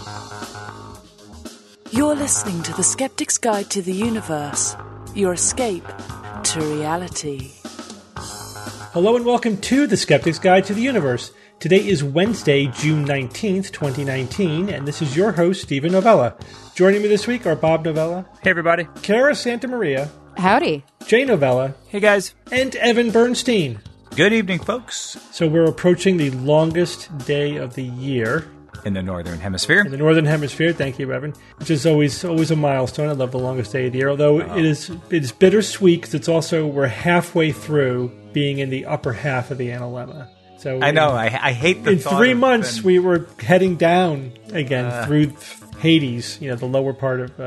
You're listening to The Skeptic's Guide to the Universe, your escape to reality. Hello and welcome to The Skeptic's Guide to the Universe. Today is Wednesday, June 19th, 2019, and this is your host, Stephen Novella. Joining me this week are Bob Novella. Hey, everybody. Cara Santamaria. Howdy. Jay Novella. Hey, guys. And Evan Bernstein. Good evening, folks. So we're approaching the longest day of the year. In the Northern Hemisphere. In the Northern Hemisphere, thank you, Evan. Which is always a milestone. I love the longest day of the year, although it is bittersweet because it's also, we're halfway through being in the upper half of the analemma. So I know, I hate the in thought 3 of months, them. we were heading down again through Hades, the lower part of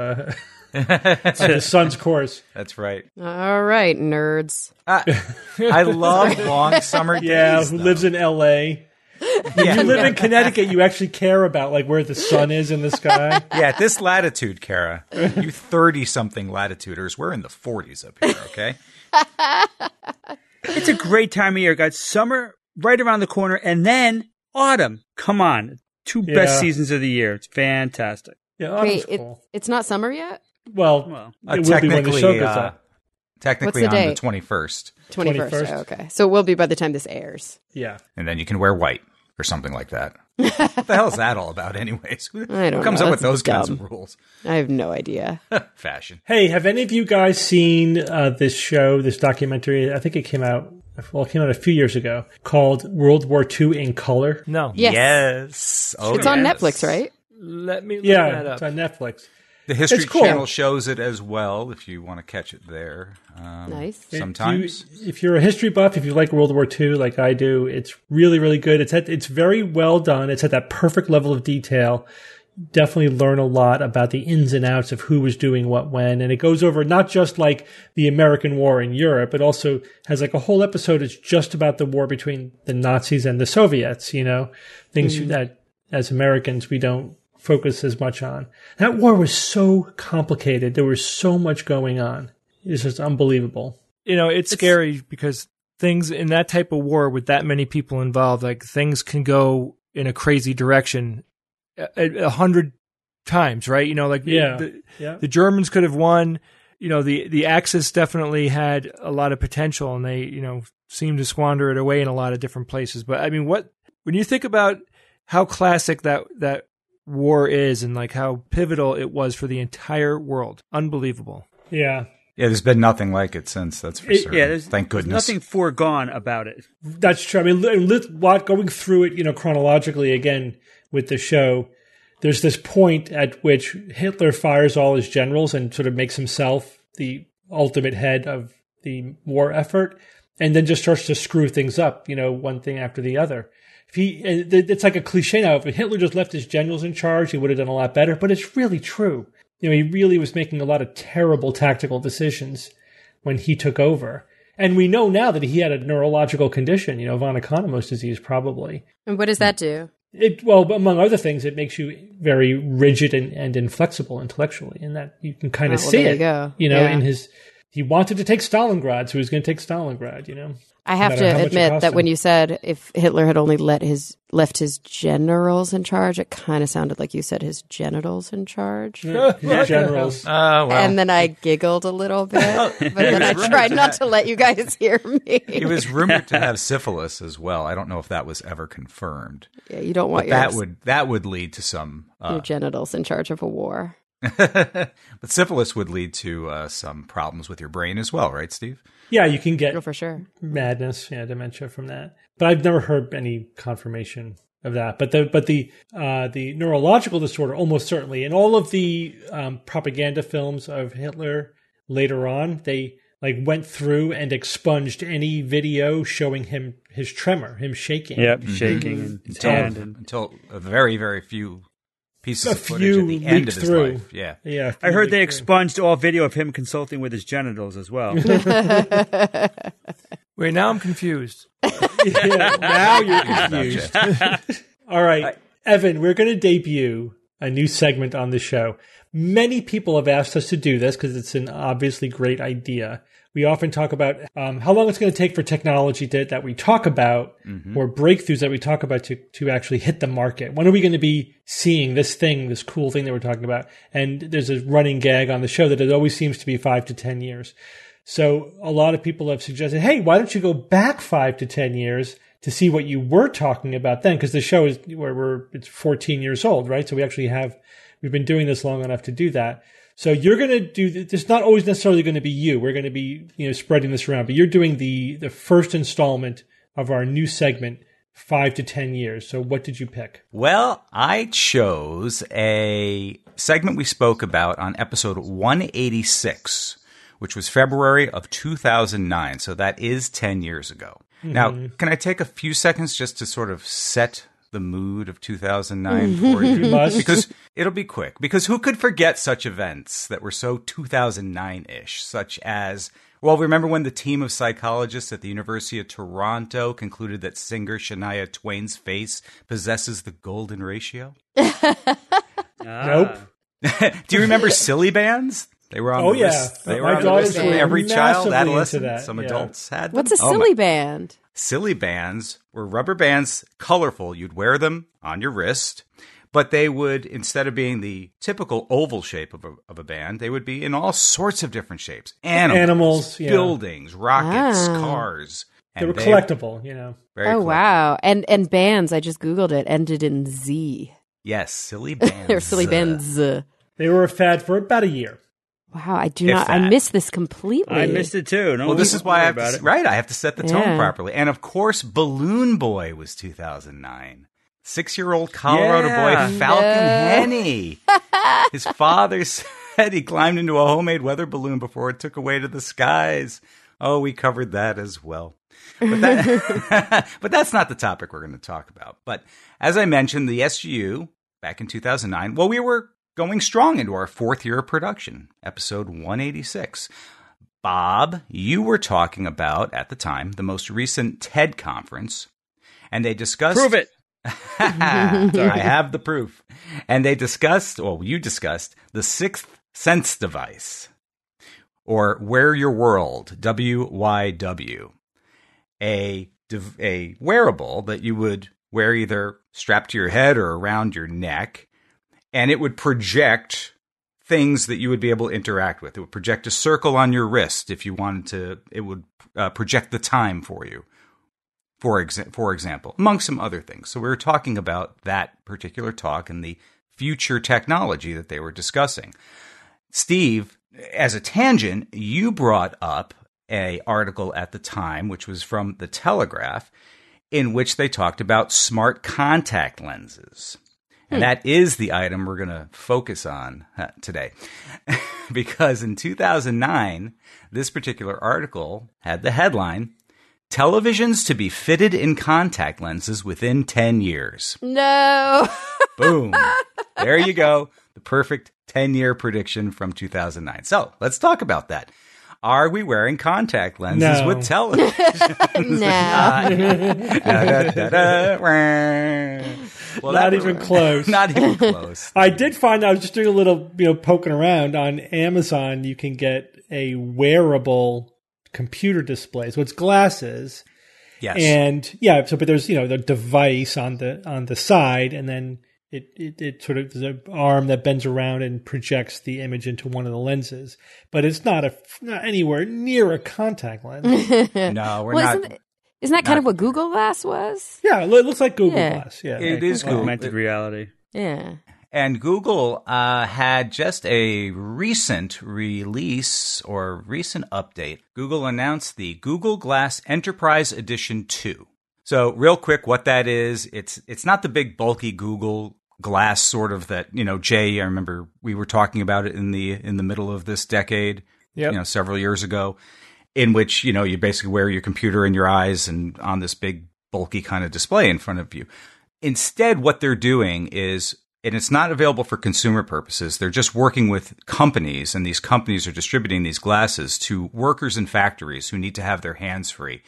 the sun's course. That's right. All right, nerds. I love long summer days. Yeah, who lives in L.A. If you live in Connecticut, you actually care about where the sun is in the sky. Yeah, at this latitude, Cara, you 30-something latituders, we're in the 40s up here, okay? It's a great time of year. Got summer right around the corner, and then autumn. Come on. Two best seasons of the year. It's fantastic. Yeah, autumn's Wait, cool. it's not summer yet? Well, it will be when the show goes up. Technically What's the on date? the 21st. 21st. Oh, okay. So it will be by the time this airs. Yeah. And then you can wear white or something like that. What the hell is that all about anyways? Who I don't comes know. up with That's those kinds dumb. of rules? I have no idea. Fashion. Hey, have any of you guys seen this show, this documentary? I think it came out a few years ago, called World War II in Color. No. Yes. Yes. Oh, It's on yes. Netflix, right? Let me look Yeah, that up. it's on Netflix. The History It's cool. Channel shows it as well, if you want to catch it there. Nice. Sometimes. If you're a history buff, if you like World War II like I do, it's really, really good. It's very well done. It's at that perfect level of detail. Definitely learn a lot about the ins and outs of who was doing what when. And it goes over not just the American war in Europe, it also has a whole episode that's just about the war between the Nazis and the Soviets, things that as Americans we don't focus as much on. That war was so complicated. There was so much going on. It's just unbelievable. It's scary because things in that type of war with that many people involved, things can go in a crazy direction 100 times, right? The Germans could have won. The Axis definitely had a lot of potential, and they, seemed to squander it away in a lot of different places. But I mean, when you think about how classic that war is and how pivotal it was for the entire world, unbelievable. Yeah. Yeah, there's been nothing like it since, that's for certain. Yeah, Thank goodness. There's nothing foregone about it. That's true. I mean, going through it, chronologically again with the show, there's this point at which Hitler fires all his generals and sort of makes himself the ultimate head of the war effort, and then just starts to screw things up, one thing after the other. It's like a cliche now. If Hitler just left his generals in charge, he would have done a lot better, but it's really true. He really was making a lot of terrible tactical decisions when he took over. And we know now that he had a neurological condition, von Economos disease, probably. And what does that do? Well, among other things, it makes you very rigid and inflexible intellectually, and that you can kind of see there it. you go. In his, he wanted to take Stalingrad, so he was going to take Stalingrad. I have to admit that when you said if Hitler had only left his generals in charge, it kind of sounded like you said his genitals in charge. Generals. Well. And then I giggled a little bit, but then I tried not to let you guys hear me. He was rumored to have syphilis as well. I don't know if that was ever confirmed. Yeah, you don't want that would lead to some your genitals in charge of a war. But syphilis would lead to some problems with your brain as well, right, Steve? Yeah, you can get for sure madness, dementia from that. But I've never heard any confirmation of that. But the neurological disorder, almost certainly, in all of the propaganda films of Hitler later on, they went through and expunged any video showing him his tremor, him shaking. Yep, shaking until a very, very few pieces of footage few at the end of his through. life. Yeah. Yeah. I heard they expunged all video of him consulting with his genitals as well. Wait, now I'm confused. Now you're confused. All right. Evan, we're going to debut a new segment on the show. Many people have asked us to do this because it's an obviously great idea. We often talk about how long it's going to take for technology that we talk about or breakthroughs that we talk about to actually hit the market. When are we going to be seeing this cool thing that we're talking about? And there's a running gag on the show that it always seems to be 5 to 10 years. So a lot of people have suggested, hey, why don't you go back 5 to 10 years to see what you were talking about then? Because the show is it's 14 years old, right? So we've been doing this long enough to do that. So you're going to do this. It's not always necessarily going to be you. We're going to be, spreading this around, but you're doing the first installment of our new segment, 5 to 10 years. So what did you pick? Well, I chose a segment we spoke about on episode 186, which was February of 2009. So that is 10 years ago. Now, can I take a few seconds just to sort of set the mood of 2009 for you? You must. Because it'll be quick. Because who could forget such events that were so 2009-ish, such as, well, remember when the team of psychologists at the University of Toronto concluded that singer Shania Twain's face possesses the golden ratio? Nope. Do you remember Silly Bands? They were on the wrist. They were on the wrist of every child, adolescent. Some adults had them. What's a silly band? Silly bands were rubber bands, colorful. You'd wear them on your wrist, but they would, instead of being the typical oval shape of a band, they would be in all sorts of different shapes. Animals, buildings, rockets, cars. They were collectible, Very collectible. Wow. And bands, I just Googled it, ended in Z. Yes, silly bands. Or silly bands. They were a fad for about a year. Wow, I missed this completely. I missed it too. Well, this is why I have to set the tone properly. And of course, Balloon Boy was 2009. 6-year-old Colorado boy Falcon Henny. His father said he climbed into a homemade weather balloon before it took away to the skies. Oh, we covered that as well. But that's not the topic we're going to talk about. But as I mentioned, the SGU back in 2009, well, we were going strong into our 4th year of production, episode 186. Bob, you were talking about, at the time, the most recent TED conference, and they discussed... Prove it! I have the proof. And you discussed the Sixth Sense device, or Wear Your World, WYW, a wearable that you would wear either strapped to your head or around your neck, and it would project things that you would be able to interact with. It would project a circle on your wrist if you wanted to. It would project the time for you, for example, among some other things. So we were talking about that particular talk and the future technology that they were discussing. Steve, as a tangent, you brought up an article at the time, which was from The Telegraph, in which they talked about smart contact lenses. And that is the item we're going to focus on today. Because in 2009, this particular article had the headline, "Televisions to be fitted in contact lenses within 10 years. No. Boom. There you go. The perfect 10-year prediction from 2009. So let's talk about that. Are we wearing contact lenses with television? Well, not even close. Not even close. I did find out, I was just doing a little, poking around on Amazon. You can get a wearable computer display. So it's glasses. Yes. And but there's, the device on the side, and then it sort of, there's an arm that bends around and projects the image into one of the lenses. But it's not anywhere near a contact lens. No, we're not. Isn't that kind of what Google Glass was? Yeah, it looks like Google Glass. Yeah, it is Google. Augmented reality. Yeah. And Google had just a recent release or recent update. Google announced the Google Glass Enterprise Edition 2. So real quick, what that is, it's not the big bulky Google Glass sort of that, Jay, I remember we were talking about it in the middle of this decade, several years ago, in which, you basically wear your computer in your eyes and on this big bulky kind of display in front of you. Instead, what they're doing is, and it's not available for consumer purposes, they're just working with companies, and these companies are distributing these glasses to workers in factories who need to have their hands free.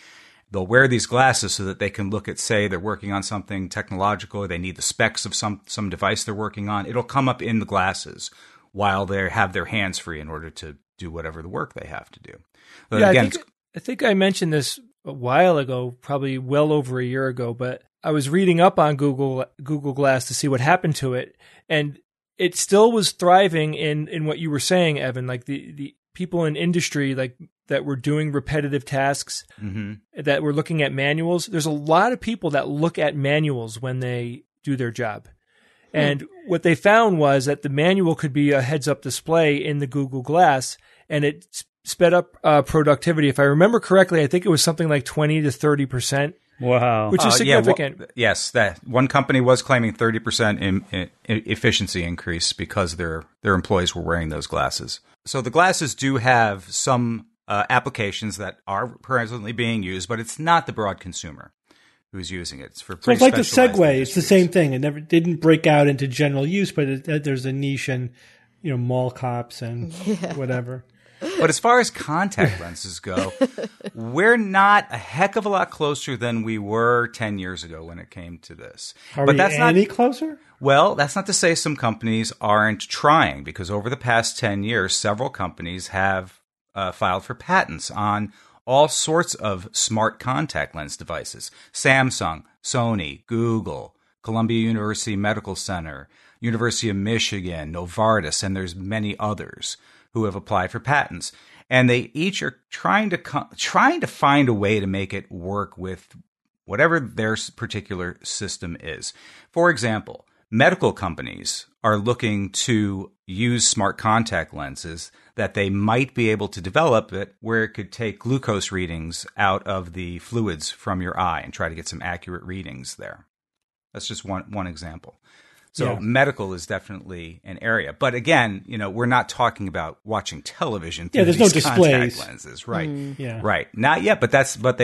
they'll wear these glasses so that they can look at, say, they're working on something technological, or they need the specs of some device they're working on. It'll come up in the glasses while they have their hands free in order to do whatever the work they have to do. But yeah, again, I think I mentioned this a while ago, probably well over a year ago, but I was reading up on Google Glass to see what happened to it, and it still was thriving in what you were saying, Evan, like the people in industry like that were doing repetitive tasks, that were looking at manuals. There's a lot of people that look at manuals when they do their job. And what they found was that the manual could be a heads-up display in the Google Glass, and it sped up productivity. If I remember correctly, I think it was something like 20 to 30%. Wow. Which is significant. Yes, that one company was claiming 30% in efficiency increase because their employees were wearing those glasses. So the glasses do have some applications that are presently being used, but it's not the broad consumer who's using it. It's for pretty so it's like the Segway. industries. It's the same thing. It didn't break out into general use, but there's a niche in, mall cops and whatever. But as far as contact lenses go, we're not a heck of a lot closer than we were 10 years ago when it came to this. Are but we that's any not closer? Well, that's not to say some companies aren't trying, because over the past 10 years, several companies have filed for patents on all sorts of smart contact lens devices. Samsung, Sony, Google, Columbia University Medical Center, University of Michigan, Novartis, and there's many others who have applied for patents. And they each are trying to find a way to make it work with whatever their particular system is. For example, medical companies are looking to use smart contact lenses that they might be able to develop it where it could take glucose readings out of the fluids from your eye and try to get some accurate readings there. That's just one example. So medical is definitely an area. But again, we're not talking about watching television through there's these no displays. contact lenses. Right. Yeah. Right. Not yet, but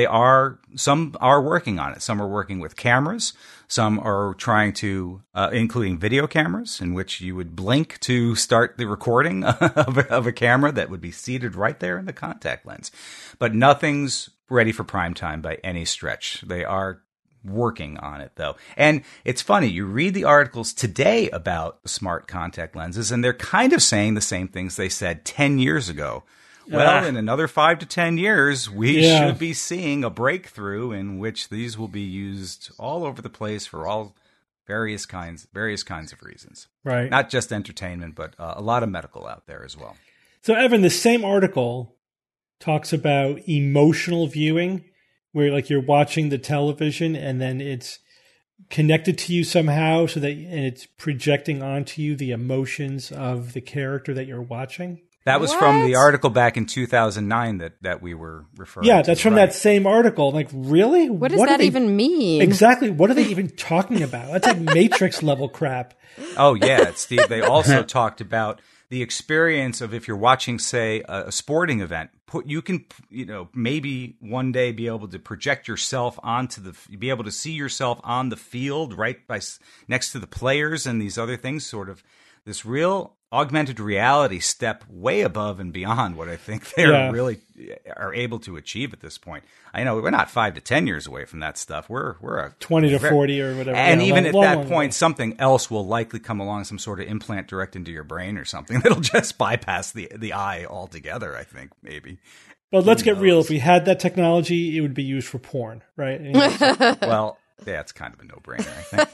some are working on it. Some are working with cameras. Some are trying to, including video cameras, in which you would blink to start the recording of a camera that would be seated right there in the contact lens. But nothing's ready for prime time by any stretch. They are working on it, though. And it's funny, you read the articles today about smart contact lenses, and they're kind of saying the same things they said 10 years ago. Well, in another 5 to 10 years, we should be seeing a breakthrough in which these will be used all over the place for all various kinds of reasons. Right. Not just entertainment, but a lot of medical out there as well. So, Evan, the same article talks about emotional viewing, where like you're watching the television and then it's connected to you somehow, and it's projecting onto you the emotions of the character that you're watching. That was from the article back in 2009 that we were referring to. Yeah, that's from that same article. Like, really? What does that even mean? Exactly. What are they even talking about? That's like Matrix level crap. Oh, yeah, Steve. They also talked about the experience of if you're watching, say, a sporting event. You can, maybe one day be able to project yourself be able to see yourself on the field right next to the players and these other things, sort of this real augmented reality step way above and beyond what I think they're really are able to achieve at this point. I know we're not 5 to 10 years away from that stuff. We're a 20 to 40 or whatever. And even at that point, something else will likely come along, some sort of implant direct into your brain or something that'll just bypass the eye altogether, I think, maybe. Well, let's get real. If we had that technology, it would be used for porn, right? Well, yeah, it's kind of a no-brainer,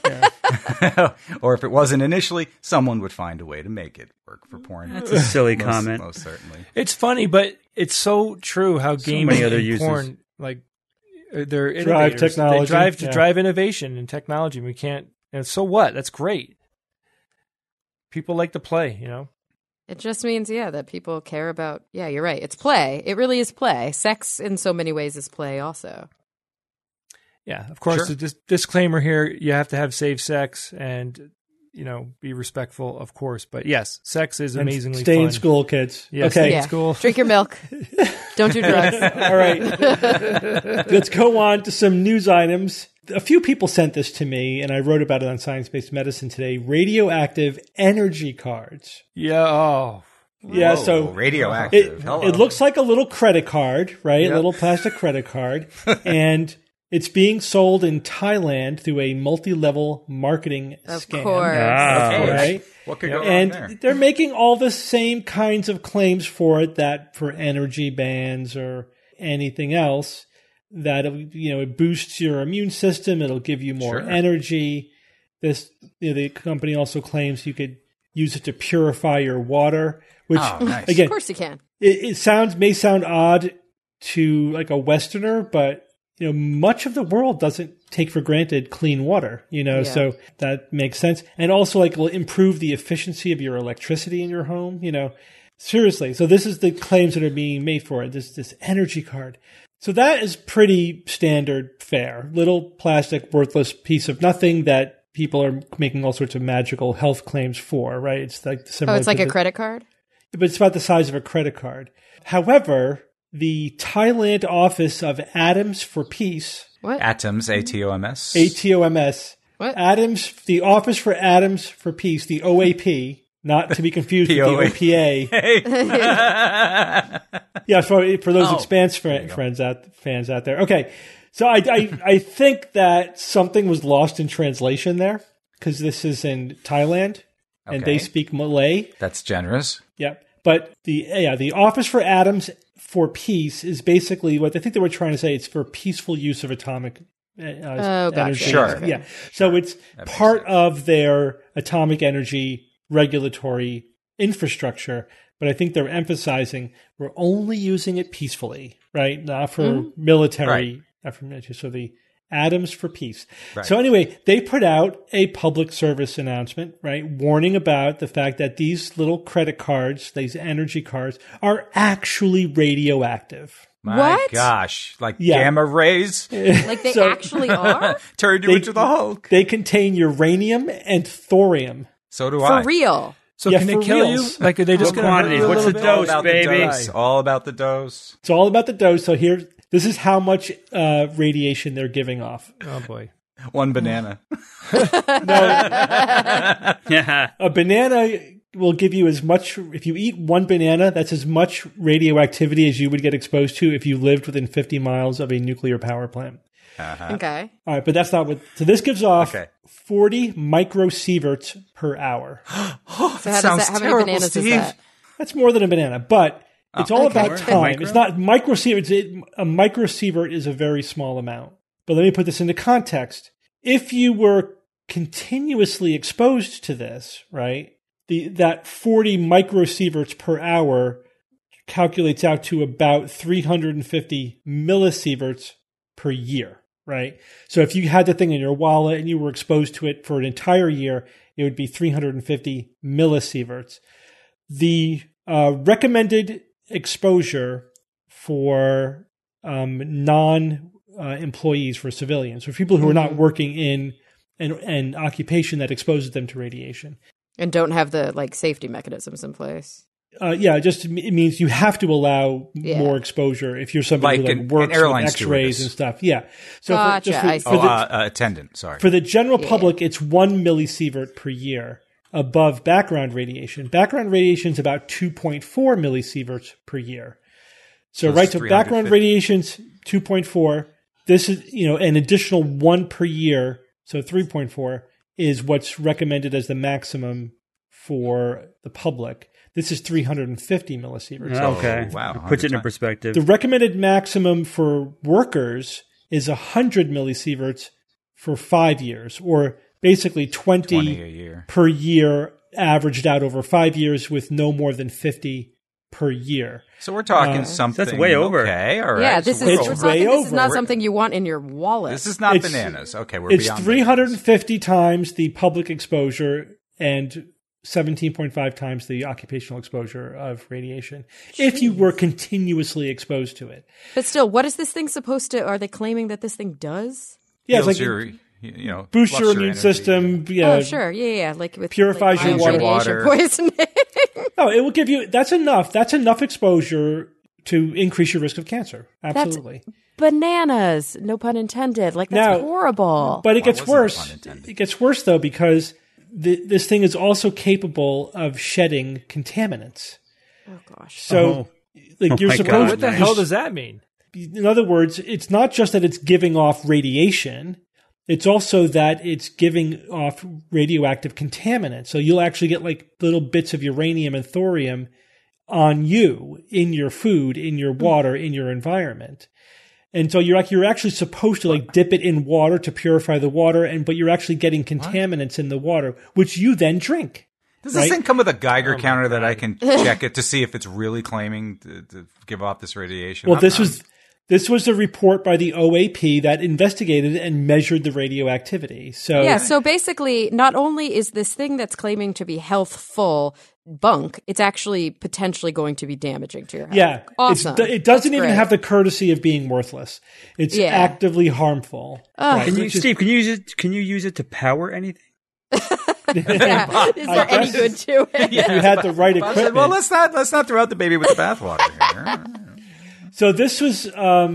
I think. Or if it wasn't initially, someone would find a way to make it work for porn. That's a silly comment. Most certainly. It's funny, but it's so true how gaming and porn, like, they're innovators. Technology. They drive innovation and technology. We can't. And so what? That's great. People like to play, It just means, that people care about, you're right. It's play. It really is play. Sex in so many ways is play also. Yeah, of course, Sure. The disclaimer here, you have to have safe sex and, be respectful, of course. But yes, sex is amazingly stay fun. in school, kids. Yes, okay. Stay in school. Drink your milk. Don't do drugs. All right. Let's go on to some news items. A few people sent this to me, and I wrote about it on Science Based Medicine today. Radioactive energy cards. Yeah, Yeah, so radioactive. It looks like a little credit card, right? Yep. A little plastic credit card. And it's being sold in Thailand through a multi-level marketing scam. Of course. Right? What could go wrong there? And they're making all the same kinds of claims for it that for energy bans or anything else, that it boosts your immune system, it'll give you more energy. The company also claims you could use it to purify your water, which nice. Again, of course you can. It may sound odd to like a Westerner, but much of the world doesn't take for granted clean water, so that makes sense. And also like will improve the efficiency of your electricity in your home, seriously. So this is the claims that are being made for it. This energy card. So that is pretty standard fare. Little plastic, worthless piece of nothing that people are making all sorts of magical health claims for, right? It's like similar. Oh, it's like a credit card? But it's about the size of a credit card. However, the Thailand office of Atoms for Peace. What? Atoms, ATOMS. ATOMS. What? Atoms, the Office for Atoms for Peace, the OAP, not to be confused with the OPA. Yeah, for those Expanse fans out there. Okay, so I think that something was lost in translation there because this is in Thailand and they speak Malay. That's generous. Yeah, but the Office for Atoms for Peace is basically what I think they were trying to say. It's for peaceful use of atomic energy. Sure. Yeah. So it's part of their atomic energy regulatory infrastructure, but I think they're emphasizing we're only using it peacefully, right? Not for military. Not for military. So the Atoms for Peace. Right. So anyway, they put out a public service announcement, right, warning about the fact that these little credit cards, these energy cards, are actually radioactive. My gosh, like gamma rays? Like they actually are? Turned you into the Hulk. They contain uranium and thorium. So do I. For real. So can they kill you? Like, are they just going to hurt you? What's the dose, baby? All about the dose. It's all about the dose. So this is how much radiation they're giving off. Oh, boy. One banana. A banana will give you as much, if you eat one banana, that's as much radioactivity as you would get exposed to if you lived within 50 miles of a nuclear power plant. Okay. All right, but that's not what. So this gives off 40 microsieverts per hour. So how many bananas is that? That's more than a banana, but it's all about time. It's not microsieverts. A microsievert is a very small amount. But let me put this into context. If you were continuously exposed to this, right, that 40 microsieverts per hour calculates out to about 350 millisieverts per year. Right. So if you had the thing in your wallet and you were exposed to it for an entire year, it would be 350 millisieverts. The recommended exposure for non-employees, for civilians, for people who are not working in an occupation that exposes them to radiation. And don't have the safety mechanisms in place. It means you have to allow more exposure if you're somebody who works with X-rays and stuff. Yeah. So attendant. Sorry. For the general public, it's 1 millisievert per year above background radiation. Background radiation is about 2.4 millisieverts per year. So background radiation's 2.4. This is an additional 1 per year. So 3.4 is what's recommended as the maximum for the public. This is 350 millisieverts. Okay. Wow. Puts it in perspective. The recommended maximum for workers is 100 millisieverts for 5 years, or basically 20 a year per year, averaged out over 5 years with no more than 50 per year. So we're talking something. That's way over. Okay. All right. Yeah, this is not something you want in your wallet. This is not bananas. Okay. We're beyond 350 times the public exposure and 17.5 times the occupational exposure of radiation if you were continuously exposed to it. But still, what is this thing supposed to? Are they claiming that this thing does? Yeah, it's boosts your immune system. Yeah, sure. Yeah. With purifies your water. Poisoning. No, it will give you. That's enough. That's enough exposure to increase your risk of cancer. Absolutely. That's bananas. No pun intended. That's horrible. But it gets worse. It gets worse though because this thing is also capable of shedding contaminants. Oh gosh. So, like, you're supposed. What the hell does that mean? In other words, it's not just that it's giving off radiation. It's also that it's giving off radioactive contaminants. So you'll actually get like little bits of uranium and thorium on you, in your food, in your water, in your environment. And so you're actually supposed to like dip it in water to purify the water, but you're actually getting contaminants in the water, which you then drink. Does this thing come with a Geiger counter that I can check it to see if it's really claiming to give off this radiation? Well, this was a report by the OAP that investigated and measured the radioactivity. So basically, not only is this thing that's claiming to be healthful bunk, it's actually potentially going to be damaging to your health. Yeah, awesome. It doesn't even have the courtesy of being worthless. It's actively harmful. Right. Steve, can you use it to power anything? Is there any good to it? Yeah. You had the right equipment. Well, let's not throw out the baby with the bathwater here. So this was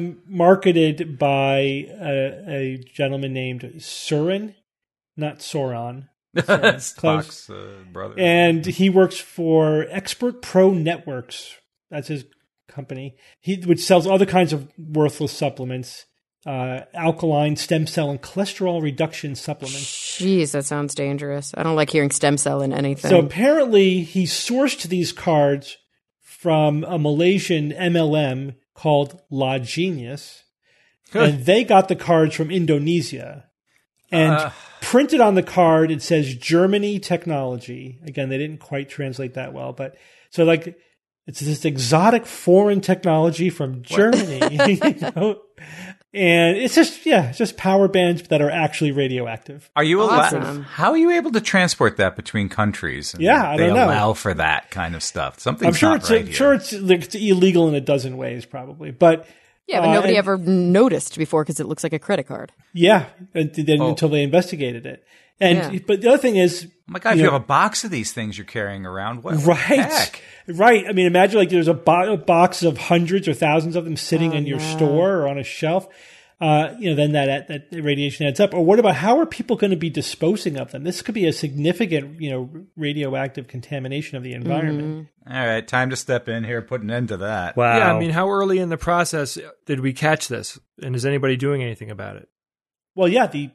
marketed by a gentleman named Surin, not Sauron. Spock's brother. And he works for Expert Pro Networks. That's his company. Which sells other kinds of worthless supplements, alkaline, stem cell, and cholesterol reduction supplements. Jeez, that sounds dangerous. I don't like hearing stem cell in anything. So apparently he sourced these cards from a Malaysian MLM called La Genius. And they got the cards from Indonesia. And printed on the card, it says Germany technology. Again, they didn't quite translate that well, but so like it's this exotic foreign technology from Germany, you know? And it's just power bands that are actually radioactive. Are you allowed? How are you able to transport that between countries? I don't know. They allow for that kind of stuff. Something's I'm sure it's illegal in a dozen ways, probably, but. Yeah, but nobody ever noticed before because it looks like a credit card. Yeah, until they investigated it. But the other thing is, oh my God, if you have a box of these things you're carrying around, what the heck? Right. I mean, imagine like there's a box of hundreds or thousands of them sitting in your store or on a shelf. Then that radiation adds up. Or what about how are people going to be disposing of them? This could be a significant, radioactive contamination of the environment. All right, time to step in here, put an end to that. Wow. Yeah, I mean, how early in the process did we catch this? And is anybody doing anything about it? Well, yeah, the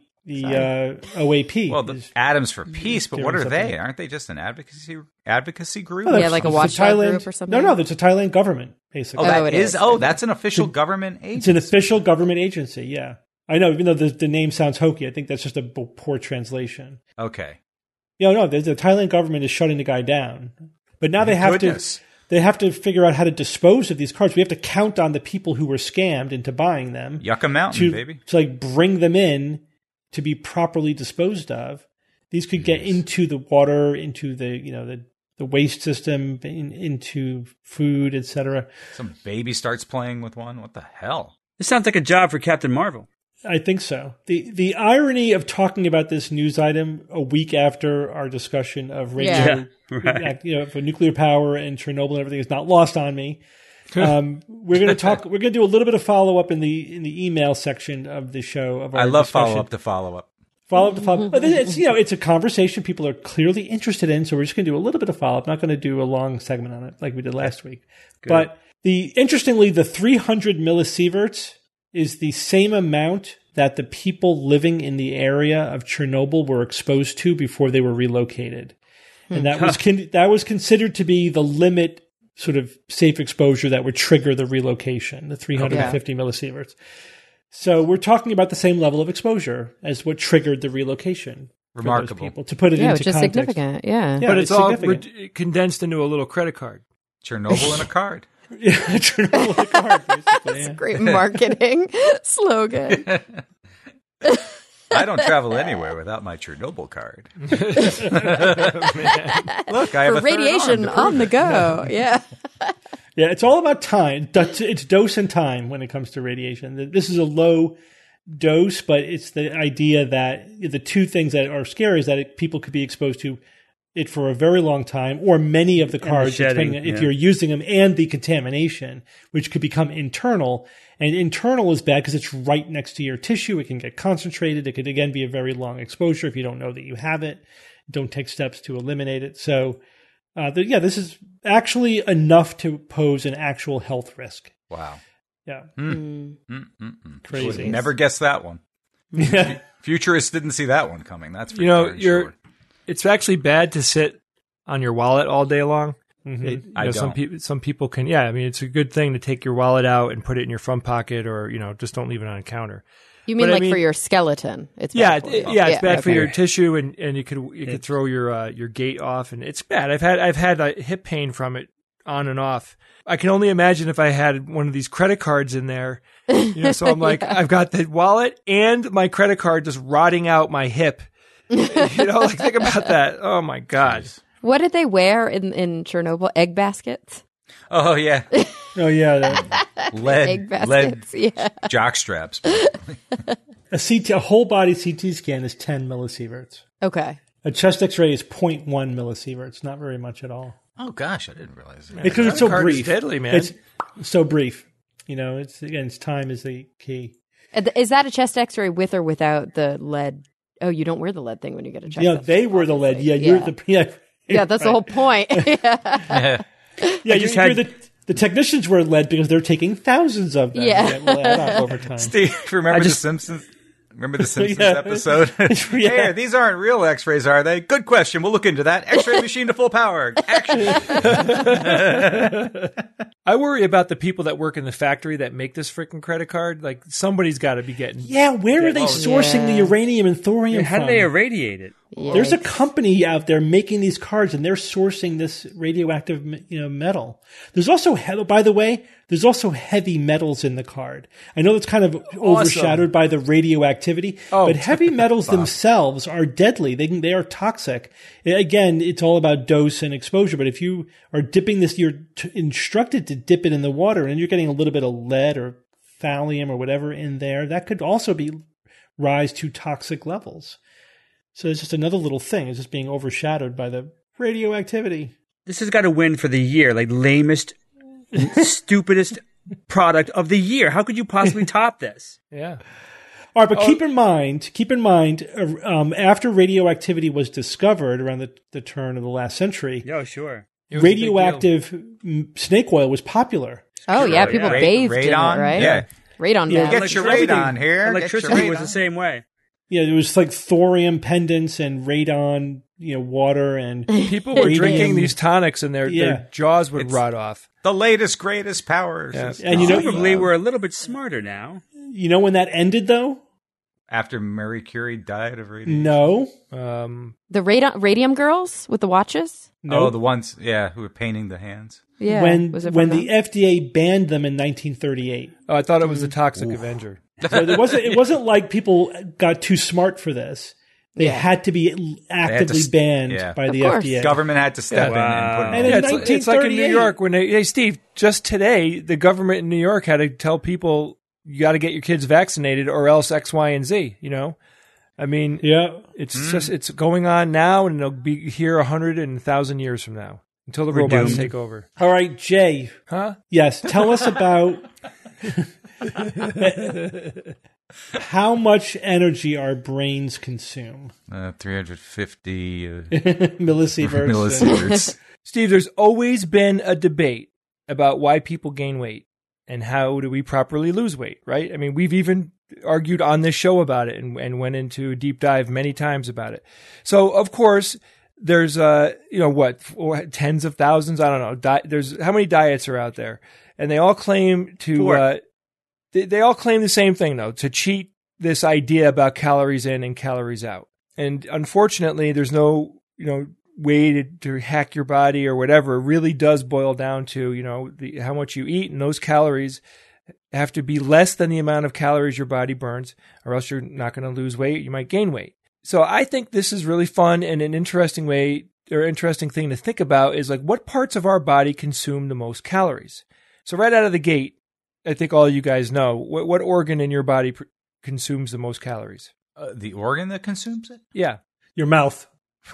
OAP. Well, the Atoms for Peace, but what are they? Aren't they just an advocacy group? Yeah, like a watchdog group or something? No, it's a Thailand government, basically. That's an official government agency. It's an official government agency, yeah. I know, even though the name sounds hokey, I think that's just a poor translation. Okay. No, the Thailand government is shutting the guy down. But now they have to figure out how to dispose of these cards. We have to count on the people who were scammed into buying them. Yucca Mountain, baby. To like bring them in to be properly disposed of. These could get into the water, into the waste system, into food, etc. Some baby starts playing with one. What the hell? This sounds like a job for Captain Marvel. I think so. The irony of talking about this news item a week after our discussion of for nuclear power and Chernobyl and everything is not lost on me. We're going to do a little bit of follow up in the email section of the show. Of our I love discussion. follow up to follow up. But it's a conversation people are clearly interested in, so we're just going to do a little bit of follow up. Not going to do a long segment on it like we did last week. Good. But interestingly, the 300 millisieverts is the same amount that the people living in the area of Chernobyl were exposed to before they were relocated, and that was considered to be the limit sort of safe exposure that would trigger the relocation, the 350 millisieverts. So we're talking about the same level of exposure as what triggered the relocation. Remarkable. For those people, to put it into which is context. Significant. Yeah, but it's all condensed into a little credit card. Chernobyl in a card. Yeah, Chernobyl in a card. Basically, That's great marketing slogan. I don't travel anywhere without my Chernobyl card. Look, I have for radiation on the go. Yeah. Yeah, it's all about time. It's dose and time when it comes to radiation. This is a low dose, but it's the idea that the two things that are scary is that people could be exposed to it for a very long time, or many of the cards, depending if you're using them, and the contamination, which could become internal. And internal is bad because it's right next to your tissue. It can get concentrated. It could, again, be a very long exposure if you don't know that you have it. Don't take steps to eliminate it. So This is actually enough to pose an actual health risk. Wow. Yeah. Crazy. Never guessed that one. Futurists didn't see that one coming. That's for sure. It's actually bad to sit on your wallet all day long. Mm-hmm. Some people can. Yeah, I mean, it's a good thing to take your wallet out and put it in your front pocket, or just don't leave it on a counter. You mean for your skeleton? It's bad it's bad for your tissue, and you could throw your gait off, and it's bad. I've had hip pain from it on and off. I can only imagine if I had one of these credit cards in there. So I'm like, I've got the wallet and my credit card just rotting out my hip. Think about that. Oh my God. What did they wear in Chernobyl? Egg baskets? Oh yeah. Lead egg baskets. jock straps. A whole body CT scan is 10 millisieverts. Okay. A chest X-ray is 0.1 millisieverts. Not very much at all. Oh gosh, I didn't realize that. Because it's so brief. Is deadly, man. It's so brief. It's time is the key. Is that a chest X-ray with or without the lead? Oh, you don't wear the lead thing when you get a chest X-ray. Yeah, they were the lead. Yeah, you're the. Yeah, that's the whole point. The technicians were lead because they're taking thousands of them. Yeah. That will add up over time. Steve, remember The Simpsons? Remember the Simpsons episode? Hey, these aren't real X-rays, are they? Good question. We'll look into that. X-ray machine to full power. Action. I worry about the people that work in the factory that make this freaking credit card. Like, somebody's got to be getting... Yeah, where are they sourcing the uranium and thorium How from? do they irradiate it? Yikes. There's a company out there making these cards, and they're sourcing this radioactive, metal. There's also, by the way, there's also heavy metals in the card. I know that's kind of overshadowed by the radioactivity, but heavy metals themselves are deadly. They are toxic. Again, it's all about dose and exposure. But if you are dipping this, you're instructed to dip it in the water, and you're getting a little bit of lead or thallium or whatever in there. That could also rise to toxic levels. So it's just another little thing. It's just being overshadowed by the radioactivity. This has got to win for the year, like lamest, stupidest product of the year. How could you possibly top this? Yeah. All right, but keep in mind, after radioactivity was discovered around the turn of the last century, sure, radioactive snake oil was popular. Oh, yeah, people bathed in it, right? Yeah. Radon. Get your radon here. Electricity was the same way. Yeah, there was like thorium pendants and radon, water, and people were drinking these tonics, and their jaws would rot off. The latest, greatest powers. Yeah. And probably we're a little bit smarter now. You know when that ended, though? After Marie Curie died of radiation? No. The radium girls with the watches? No. Oh, the ones, who were painting the hands. Yeah. When the FDA banned them in 1938. Oh, I thought it was the Toxic Avenger. So it wasn't like people got too smart for this. They had to be actively banned by the FDA. Government had to step in and put it on. It's like in New York when hey, Steve, just today, the government in New York had to tell people you got to get your kids vaccinated or else X, Y, and Z, I mean, it's just, it's going on now, and it'll be here 100 and 1,000 years from now until the robots take over. All right, Jay. Huh? Yes. Tell us about how much energy our brains consume. 350 millisieverts. Steve, there's always been a debate about why people gain weight and how do we properly lose weight, right? I mean, we've even argued on this show about it and went into a deep dive many times about it. So, of course, there's, tens of thousands? I don't know. There's how many diets are out there? And they all claim to, they all claim the same thing, though, to cheat this idea about calories in and calories out. And unfortunately, there's no, way to hack your body or whatever. It really does boil down to, how much you eat, and those calories have to be less than the amount of calories your body burns, or else you're not going to lose weight. You might gain weight. So I think this is really fun, and an interesting way or interesting thing to think about is like what parts of our body consume the most calories. So right out of the gate, I think all you guys know, what organ in your body consumes the most calories? The organ that consumes it? Yeah. Your mouth.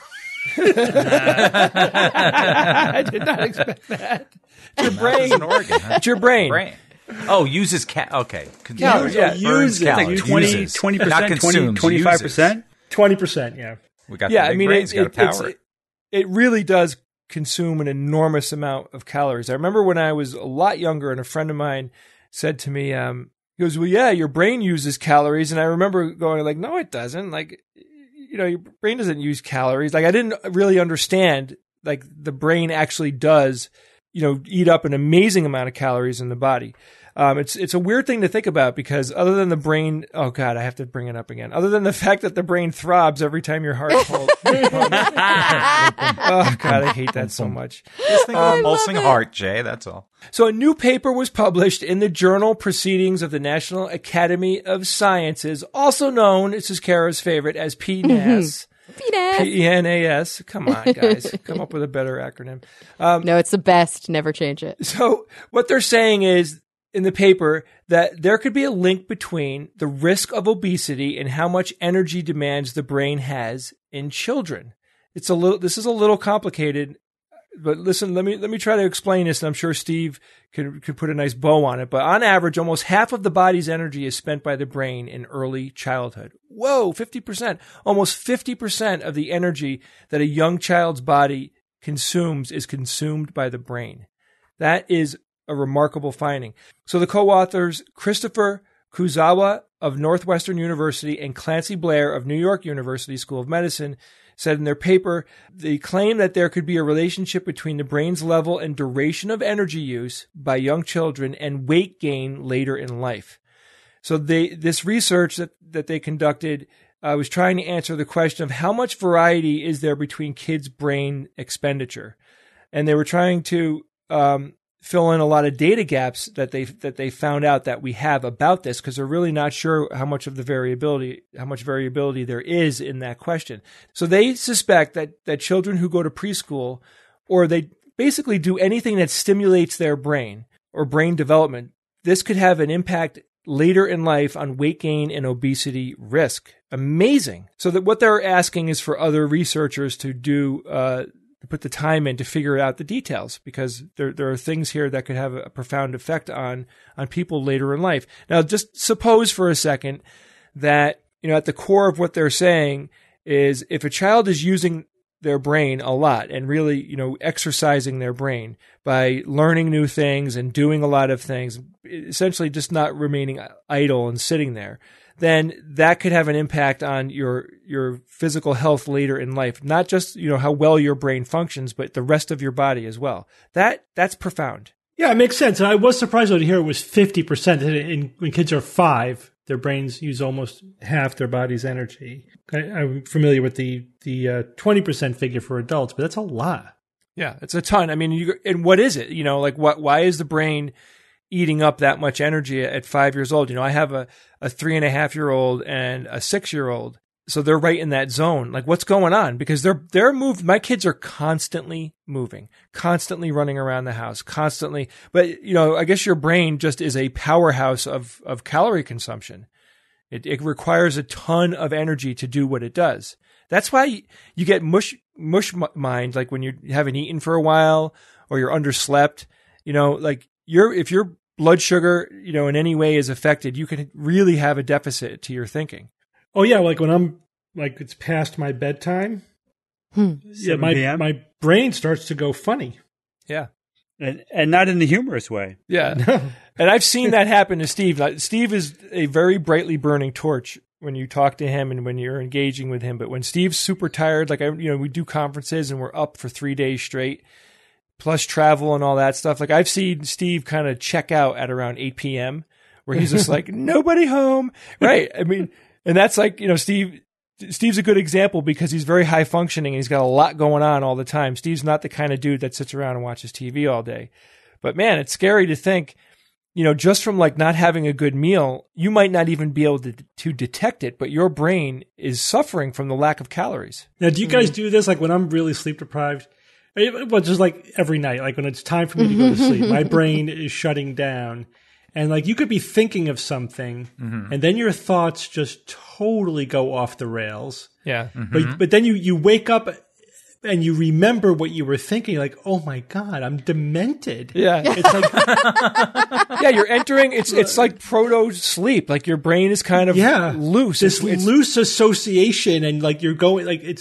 I did not expect that. It's your brain. It's an organ. Huh? It's your brain. Oh, uses okay. Calories, burns calories. Like 20%, not consumes, 25%? 20%, yeah. We got the big brains, got to power it. It really does consume an enormous amount of calories. I remember when I was a lot younger and a friend of mine said to me, he goes, well, yeah, your brain uses calories. And I remember going like, no, it doesn't. Like, your brain doesn't use calories. Like, I didn't really understand, like, the brain actually does, eat up an amazing amount of calories in the body. It's a weird thing to think about because other than the brain, oh God, I have to bring it up again. Other than the fact that the brain throbs every time your heart pulses. Oh God, I hate that so much. Just think of a pulsing heart, Jay, that's all. So a new paper was published in the journal Proceedings of the National Academy of Sciences, also known, this is Kara's favorite, as PNAS. PNAS. Come on, guys. Come up with a better acronym. No, it's the best. Never change it. So what they're saying is, in the paper, that there could be a link between the risk of obesity and how much energy demands the brain has in children. This is a little complicated, but listen, let me try to explain this, and I'm sure Steve could put a nice bow on it. But on average, almost half of the body's energy is spent by the brain in early childhood. Whoa, 50%. Almost 50% of the energy that a young child's body consumes is consumed by the brain. That is a remarkable finding. So the co-authors, Christopher Kuzawa of Northwestern University and Clancy Blair of New York University School of Medicine, said in their paper, they claim that there could be a relationship between the brain's level and duration of energy use by young children and weight gain later in life. So this research that they conducted was trying to answer the question of how much variety is there between kids' brain expenditure. And they were trying to fill in a lot of data gaps that they found out that we have about this, because they're really not sure how much variability there is in that question. So they suspect that children who go to preschool, or they basically do anything that stimulates their brain or brain development, this could have an impact later in life on weight gain and obesity risk. Amazing. So that what they're asking is for other researchers to do to put the time in to figure out the details, because there are things here that could have a profound effect on people later in life. Now, just suppose for a second that, at the core of what they're saying is if a child is using their brain a lot and really, exercising their brain by learning new things and doing a lot of things, essentially just not remaining idle and sitting there, then that could have an impact on your physical health later in life. Not just, how well your brain functions, but the rest of your body as well. That's profound. Yeah, it makes sense. And I was surprised to hear it was 50%. When kids are 5, their brains use almost half their body's energy. I'm familiar with the 20% figure for adults, but that's a lot. Yeah, it's a ton. I mean, and what is it? Why is the brain eating up that much energy at 5 years old? I have a 3.5-year-old and a 6-year-old. So they're right in that zone. Like, what's going on? Because they're moved. My kids are constantly moving, constantly running around the house, constantly. But, I guess your brain just is a powerhouse of calorie consumption. It requires a ton of energy to do what it does. That's why you get mush mind, like when you haven't eaten for a while or you're underslept, if your blood sugar, in any way is affected, you can really have a deficit to your thinking. Oh yeah, like when I'm it's past my bedtime. Yeah, my brain starts to go funny. Yeah. And not in the humorous way. Yeah. No. And I've seen that happen to Steve. Steve is a very brightly burning torch when you talk to him and when you're engaging with him. But when Steve's super tired, we do conferences and we're up for 3 days straight, plus travel and all that stuff. Like, I've seen Steve kind of check out at around 8 p.m. where he's just like, nobody home. Right. I mean, and that's like, Steve's a good example because he's very high functioning and he's got a lot going on all the time. Steve's not the kind of dude that sits around and watches TV all day. But man, it's scary to think, just from not having a good meal, you might not even be able to detect it, but your brain is suffering from the lack of calories. Now, do you guys do this? Like when I'm really sleep deprived? Well, just like every night, like when it's time for me to go to sleep, my brain is shutting down. And you could be thinking of something, and then your thoughts just totally go off the rails. Yeah. But then you wake up and you remember what you were thinking. Like, oh my God, I'm demented. Yeah. It's like, yeah, you're entering. It's like proto sleep. Like your brain is kind of loose. This loose association, and you're going it's.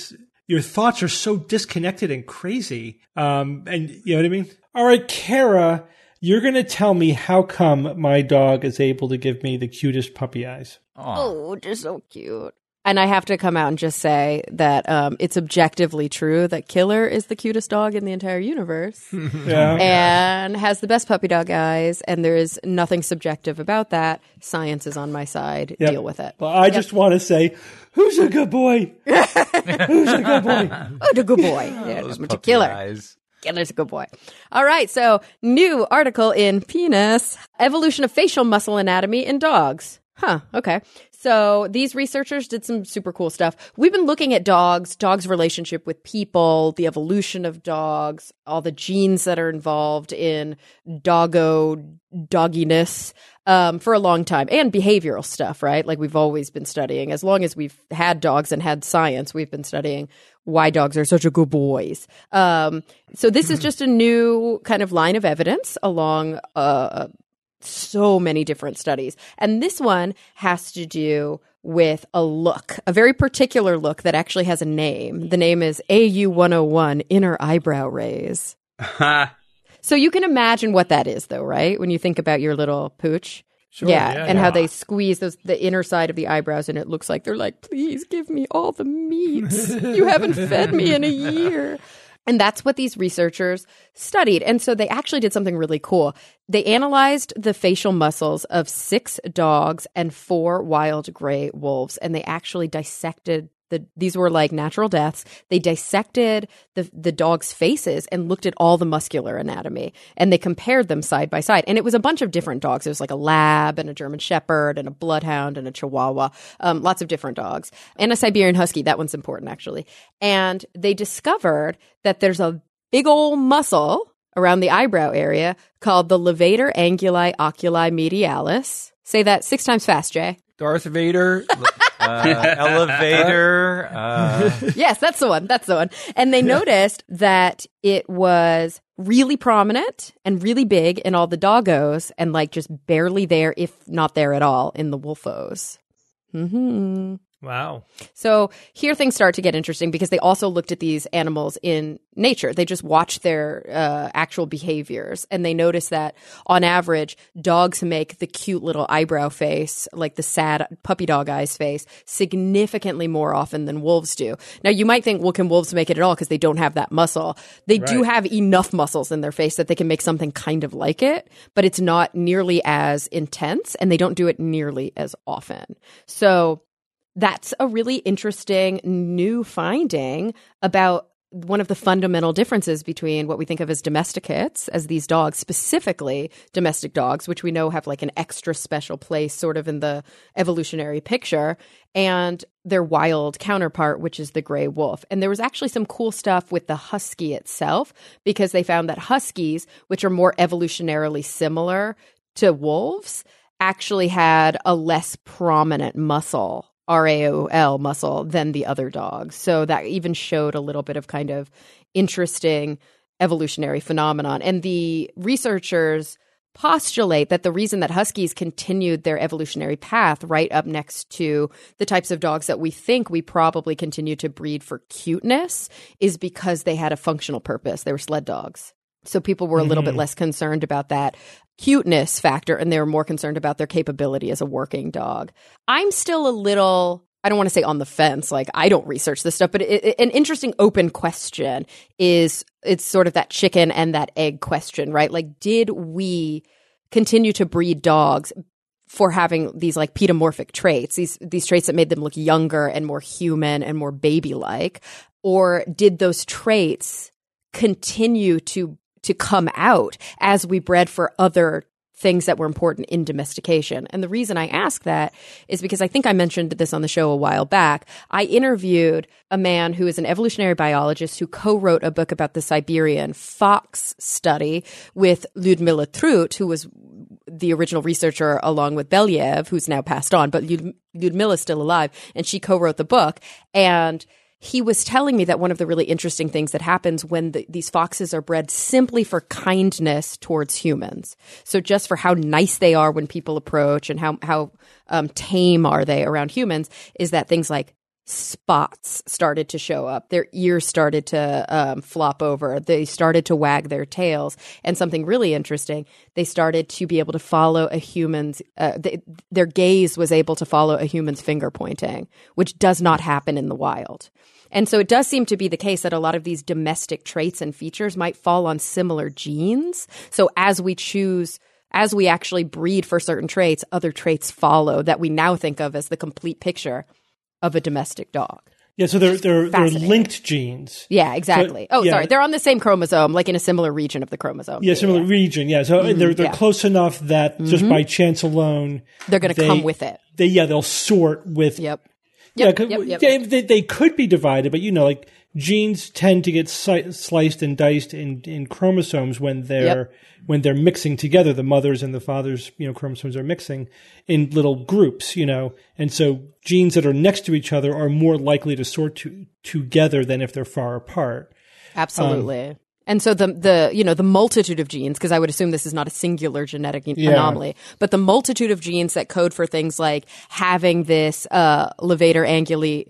your thoughts are so disconnected and crazy. And you know what I mean? All right, Kara, you're going to tell me how come my dog is able to give me the cutest puppy eyes. Oh, they're so cute. And I have to come out and just say that it's objectively true that Killer is the cutest dog in the entire universe and has the best puppy dog eyes. And there is nothing subjective about that. Science is on my side. Yep. Deal with it. Well, I just want to say, who's a good boy? Who's a good boy? Oh, the good boy. Yeah, those puppy Killer. Eyes. Killer's a good boy. All right. So new article in Penis, Evolution of Facial Muscle Anatomy in Dogs. Huh. Okay. So these researchers did some super cool stuff. We've been looking at dogs' relationship with people, the evolution of dogs, all the genes that are involved in dogginess for a long time, and behavioral stuff, right? Like we've always been studying. As long as we've had dogs and had science, we've been studying why dogs are such a good boys. So this is just a new kind of line of evidence along so many different studies. And this one has to do with a look, a very particular look that actually has a name. The name is AU101, inner eyebrow raise. So you can imagine what that is, though, right? When you think about your little pooch. Sure, and how they squeeze the inner side of the eyebrows, and it looks like they're like, please give me all the meat. You haven't fed me in a year. And that's what these researchers studied. And so they actually did something really cool. They analyzed the facial muscles of 6 dogs and 4 wild gray wolves, and they actually dissected these were like natural deaths. They dissected the dogs' faces and looked at all the muscular anatomy, and they compared them side by side. And it was a bunch of different dogs. There was like a lab and a German shepherd and a bloodhound and a chihuahua, lots of different dogs, and a Siberian husky. That one's important, actually. And they discovered that there's a big old muscle around the eyebrow area called the levator anguli oculi medialis. Say that 6 times fast, Jay. Darth Vader. Elevator. Yes, that's the one. That's the one. And they noticed that it was really prominent and really big in all the doggos and like just barely there, if not there at all, in the wolfos. Mm-hmm. Wow. So here things start to get interesting because they also looked at these animals in nature. They just watched their actual behaviors, and they noticed that on average, dogs make the cute little eyebrow face, like the sad puppy dog eyes face, significantly more often than wolves do. Now, you might think, well, can wolves make it at all because they don't have that muscle? They do have enough muscles in their face that they can make something kind of like it, but it's not nearly as intense, and they don't do it nearly as often. So that's a really interesting new finding about one of the fundamental differences between what we think of as domesticates, as these dogs, specifically domestic dogs, which we know have like an extra special place sort of in the evolutionary picture, and their wild counterpart, which is the gray wolf. And there was actually some cool stuff with the husky itself, because they found that huskies, which are more evolutionarily similar to wolves, actually had a less prominent muscle, RAOL muscle, than the other dogs. So that even showed a little bit of kind of interesting evolutionary phenomenon. And the researchers postulate that the reason that huskies continued their evolutionary path right up next to the types of dogs that we think we probably continue to breed for cuteness is because they had a functional purpose. They were sled dogs. So people were a little bit less concerned about that cuteness factor, and they were more concerned about their capability as a working dog. I'm still a little, I don't want to say on the fence, like I don't research this stuff, but an interesting open question is, it's sort of that chicken and that egg question, right? Like, did we continue to breed dogs for having these like pedomorphic traits, these traits that made them look younger and more human and more baby-like? Or did those traits continue to come out as we bred for other things that were important in domestication? And the reason I ask that is because I think I mentioned this on the show a while back. I interviewed a man who is an evolutionary biologist who co-wrote a book about the Siberian fox study with Lyudmila Trut, who was the original researcher along with Belyaev, who's now passed on, but Lyudmila's still alive, and she co-wrote the book. And he was telling me that one of the really interesting things that happens when these foxes are bred simply for kindness towards humans, so just for how nice they are when people approach and how tame are they around humans, is that things like spots started to show up. Their ears started to flop over. They started to wag their tails. And something really interesting, they started to be able to follow a human's, their gaze was able to follow a human's finger pointing, which does not happen in the wild. And so it does seem to be the case that a lot of these domestic traits and features might fall on similar genes. So as we actually breed for certain traits, other traits follow that we now think of as the complete picture of a domestic dog. Yeah, so they're linked genes. Yeah, exactly. So, sorry. They're on the same chromosome, like in a similar region of the chromosome. Yeah, similar region. Yeah, so they're close enough that just by chance alone, they're going to come with it. They'll sort with. Yep. They could be divided, but like genes tend to get sliced and diced in chromosomes when they're mixing together. The mother's and the father's chromosomes are mixing in little groups, and so genes that are next to each other are more likely to sort together than if they're far apart. Absolutely. And so the multitude of genes, because I would assume this is not a singular genetic anomaly, but the multitude of genes that code for things like having this levator anguli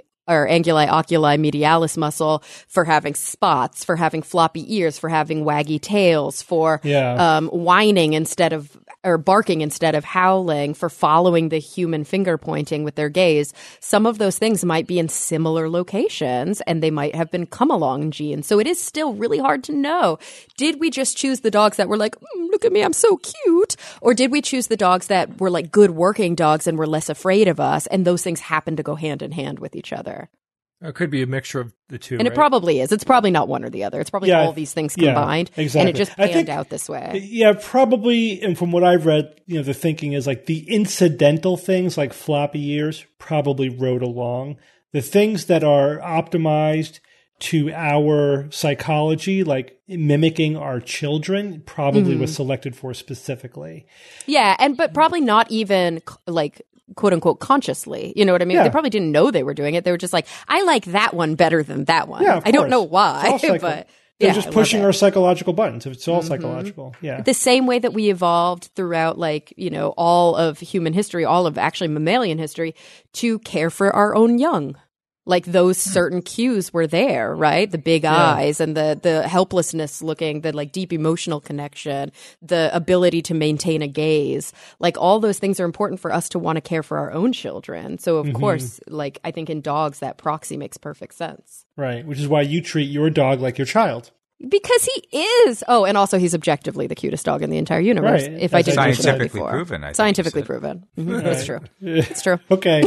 oculi medialis muscle, for having spots, for having floppy ears, for having waggy tails, for whining or barking instead of howling, for following the human finger pointing with their gaze. Some of those things might be in similar locations, and they might have been come-along genes. So it is still really hard to know. Did we just choose the dogs that were like, look at me, I'm so cute? Or did we choose the dogs that were like good working dogs and were less afraid of us, and those things happen to go hand in hand with each other? It could be a mixture of the two. And it probably is. It's probably not one or the other. It's probably all these things combined. Exactly. And it just panned out this way. Yeah, probably. And from what I've read, the thinking is like the incidental things like floppy ears probably rode along. The things that are optimized to our psychology, like mimicking our children, probably was selected for specifically. Yeah, but probably not even like quote unquote consciously. You know what I mean? Yeah. They probably didn't know they were doing it. They were just like, I like that one better than that one. Yeah, I don't know why, but they're just pushing our psychological buttons. It's all psychological. Yeah. The same way that we evolved throughout all of human history, all of actually mammalian history, to care for our own young. Like those certain cues were there, right? The big eyes and the helplessness looking, the like deep emotional connection, the ability to maintain a gaze. Like all those things are important for us to want to care for our own children. So of course, like I think in dogs that proxy makes perfect sense. Right, which is why you treat your dog like your child. Because he is. Oh, and also he's objectively the cutest dog in the entire universe. Right. If I didn't scientifically before. proven. Scientifically proven. Mm-hmm. It's true. It's true. Okay.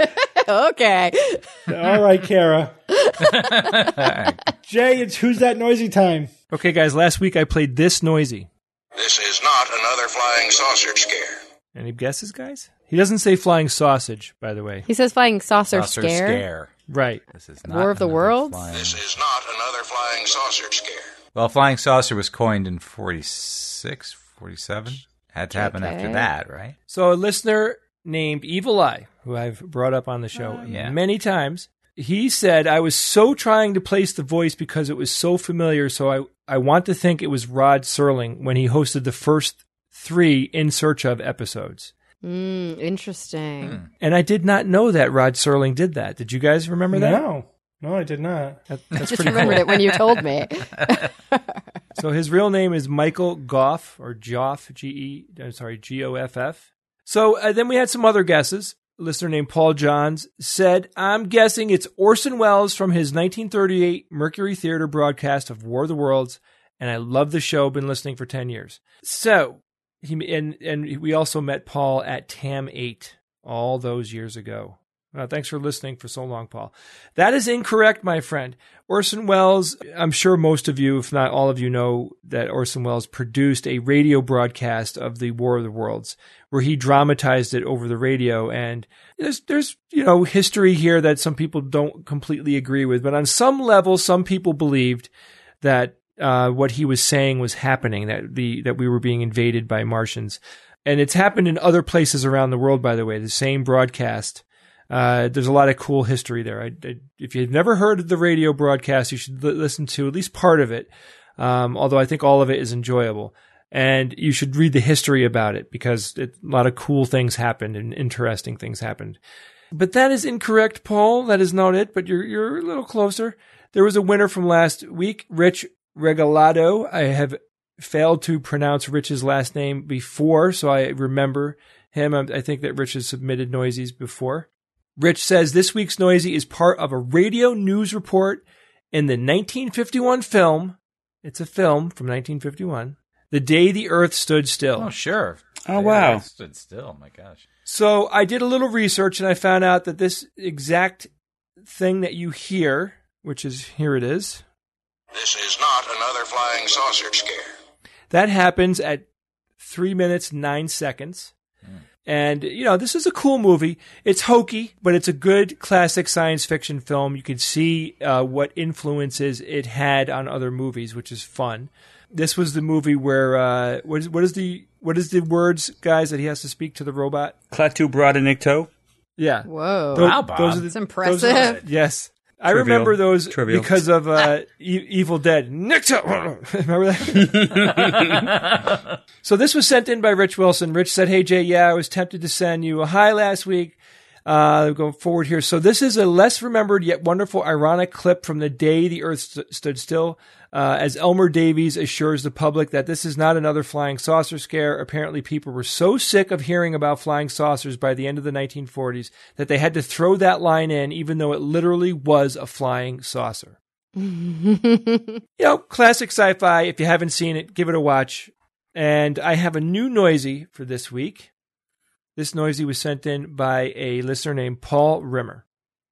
Okay. All right, Kara. Jay, it's Who's That Noisy time. Okay, guys, last week I played This Noisy. This is not another flying saucer scare. Any guesses, guys? He doesn't say flying sausage, by the way. He says flying saucer scare. Right. This is not War of the Worlds? This is not another flying saucer scare. Well, flying saucer was coined in 46, 47. Had to happen after that, right? So a listener named Evil Eye, who I've brought up on the show many times, he said, I was so trying to place the voice because it was so familiar, so I want to think it was Rod Serling when he hosted the first 3 In Search Of episodes. Interesting. And I did not know that Rod Serling did that. Did you guys remember that? No, I did not. That's I just pretty remembered it when you told me. So his real name is Michael Goff, or Joff, Goff. So then we had some other guesses. A listener named Paul Johns said, I'm guessing it's Orson Welles from his 1938 Mercury Theater broadcast of War of the Worlds, and I love the show, been listening for 10 years. So, we also met Paul at TAM 8 all those years ago. Thanks for listening for so long, Paul. That is incorrect, my friend. Orson Welles, I'm sure most of you, if not all of you, know that Orson Welles produced a radio broadcast of the War of the Worlds, where he dramatized it over the radio. And there's history here that some people don't completely agree with. But on some level, some people believed that what he was saying was happening, that we were being invaded by Martians. And it's happened in other places around the world, by the way, the same broadcast. There's a lot of cool history there. If you've never heard of the radio broadcast, you should listen to at least part of it, although I think all of it is enjoyable. And you should read the history about it because a lot of cool things happened and interesting things happened. But that is incorrect, Paul. That is not it, but you're a little closer. There was a winner from last week, Rich Regalado. I have failed to pronounce Rich's last name before, so I remember him. I think that Rich has submitted Noisies before. Rich says this week's Noisy is part of a radio news report in the 1951 film. It's a film from 1951. The Day the Earth Stood Still. Oh, sure. Oh, wow. It stood still. My gosh. So I did a little research and I found out that this exact thing that you hear, which is, here it is. This is not another flying saucer scare. That happens at 3 minutes, 9 seconds. And, you know, this is a cool movie. It's hokey, but it's a good classic science fiction film. You can see what influences it had on other movies, which is fun. This was the movie where, what is the words, guys, that he has to speak to the robot? Klaatu Broadenicto. Yeah. Whoa. Wow, Bob. That's impressive. Yes. I Trivial. remember those Trivial. because of Evil Dead. Nicto! Remember that? So this was sent in by Rich Wilson. Rich said, hey, Jay, yeah, I was tempted to send you a hi last week. Go forward here. So this is a less remembered yet wonderful ironic clip from The Day the Earth Stood Still, as Elmer Davies assures the public that this is not another flying saucer scare. Apparently people were so sick of hearing about flying saucers by the end of the 1940s that they had to throw that line in, even though it literally was a flying saucer. You know, classic sci-fi. If you haven't seen it, give it a watch. And I have a new Noisy for this week. This Noisy was sent in by a listener named Paul Rimmer.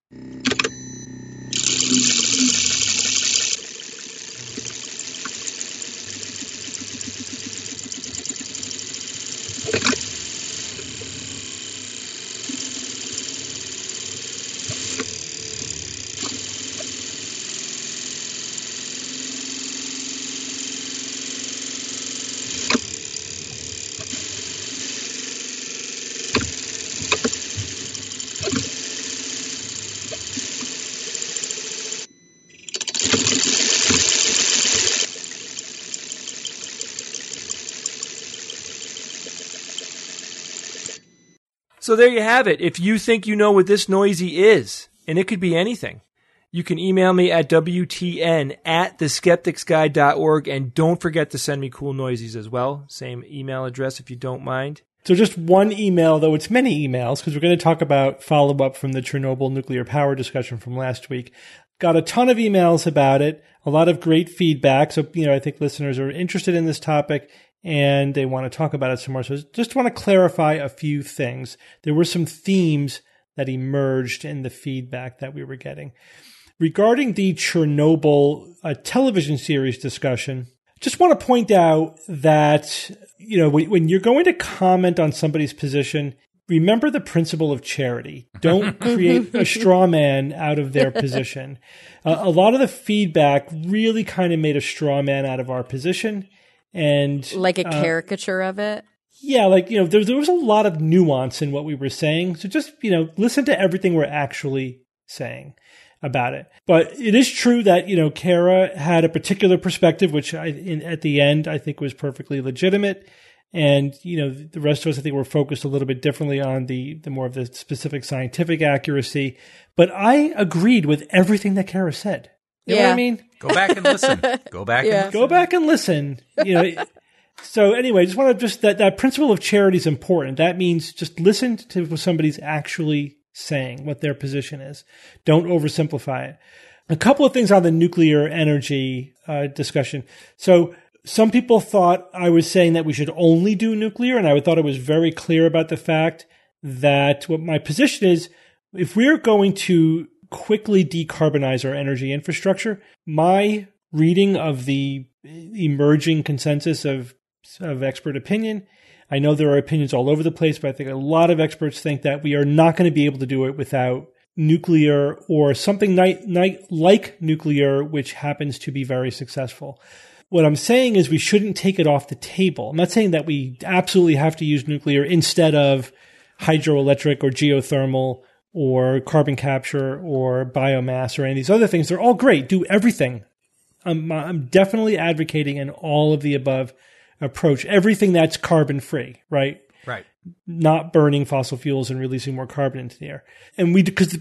So there you have it. If you think you know what this Noisy is, and it could be anything, you can email me at WTN@theskepticsguide.org, and don't forget to send me cool Noisies as well. Same email address if you don't mind. So just one email, though it's many emails, because we're going to talk about follow-up from the Chernobyl nuclear power discussion from last week. Got a ton of emails about it, a lot of great feedback. So, you know, I think listeners are interested in this topic and they want to talk about it some more. So just want to clarify a few things. There were some themes that emerged in the feedback that we were getting. Regarding the Chernobyl television series discussion, just want to point out that, you know, when you're going to comment on somebody's position, remember the principle of charity. Don't create a straw man out of their position. A lot of the feedback really kind of made a straw man out of our position. And like a caricature of it? Yeah, like, you know, there was a lot of nuance in what we were saying. So just, you know, listen to everything we're actually saying about it. But it is true that, you know, Kara had a particular perspective, which at the end I think was perfectly legitimate. And, you know, the rest of us, I think, were focused a little bit differently on the more of the specific scientific accuracy. But I agreed with everything that Kara said. You know what I mean? Go back and listen. Go back and listen. You know. So anyway, just want to that principle of charity is important. That means just listen to what somebody's actually saying, what their position is. Don't oversimplify it. A couple of things on the nuclear energy discussion. So some people thought I was saying that we should only do nuclear, and I thought I was very clear about the fact that what my position is, if we're going to quickly decarbonize our energy infrastructure, my reading of the emerging consensus of expert opinion, I know there are opinions all over the place, but I think a lot of experts think that we are not going to be able to do it without nuclear or something like nuclear, which happens to be very successful. What I'm saying is we shouldn't take it off the table. I'm not saying that we absolutely have to use nuclear instead of hydroelectric or geothermal or carbon capture or biomass or any of these other things. They're all great. Do everything. I'm definitely advocating an all of the above approach. Everything that's carbon free, right? Right. not burning fossil fuels and releasing more carbon into the air. And because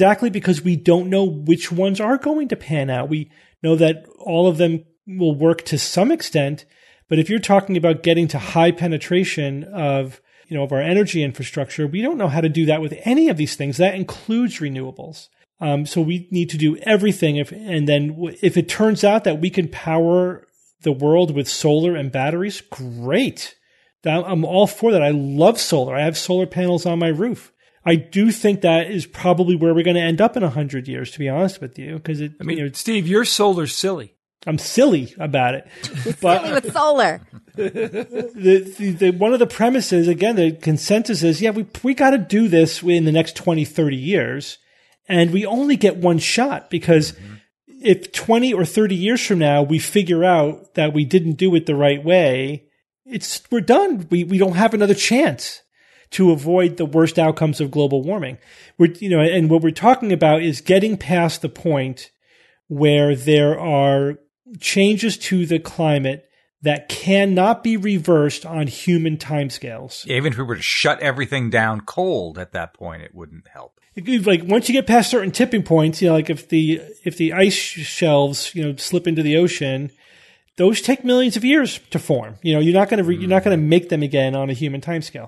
we don't know which ones are going to pan out. We know that all of them will work to some extent, but if you're talking about getting to high penetration of our energy infrastructure, we don't know how to do that with any of these things. That includes renewables. So we need to do everything. If it turns out that we can power the world with solar and batteries, great. I'm all for that. I love solar. I have solar panels on my roof. I do think that is probably where we're going to end up in 100 years, to be honest with you. Because Steve, you're solar silly. I'm silly about it. But silly with solar. One of the premises, again, the consensus is, we got to do this in the next 20, 30 years. And we only get one shot, because if 20 or 30 years from now we figure out that we didn't do it the right way, we're done. We don't have another chance to avoid the worst outcomes of global warming. And what we're talking about is getting past the point where there are changes to the climate that cannot be reversed on human timescales. Yeah, even if we were to shut everything down cold at that point, it wouldn't help. Like once you get past certain tipping points, like if the ice shelves, slip into the ocean, those take millions of years to form. You're not going to make them again on a human timescale.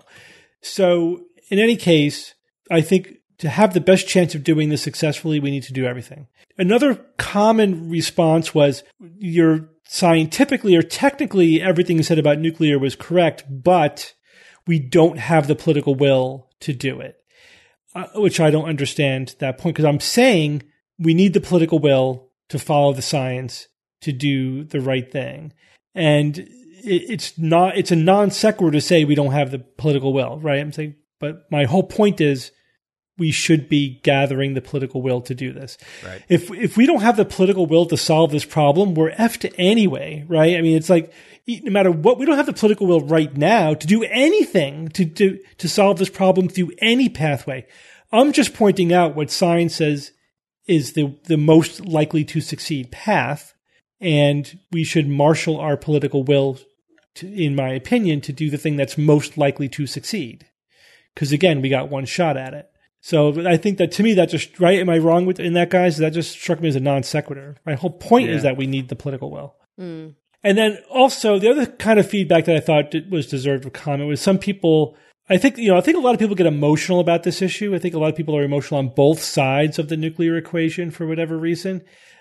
So in any case, I think to have the best chance of doing this successfully, we need to do everything. Another common response was, you're scientifically or technically everything you said about nuclear was correct, but we don't have the political will to do it. Which I don't understand that point, because I'm saying we need the political will to follow the science to do the right thing. And it's a non sequitur to say we don't have the political will, right? I'm saying, but my whole point is we should be gathering the political will to do this. Right. If we don't have the political will to solve this problem, we're effed anyway, right? I mean, it's like, no matter what, we don't have the political will right now to do anything to solve this problem through any pathway. I'm just pointing out what science says is the most likely to succeed path, and we should marshal our political will, in my opinion, to do the thing that's most likely to succeed. Because again, we got one shot at it. So I think that, to me, that just, right? Am I wrong in that, guys? That just struck me as a non sequitur. My whole point is that we need the political will. Mm. And then also the other kind of feedback that I thought was deserved of comment was some people, I think a lot of people get emotional about this issue. I think a lot of people are emotional on both sides of the nuclear equation for whatever reason.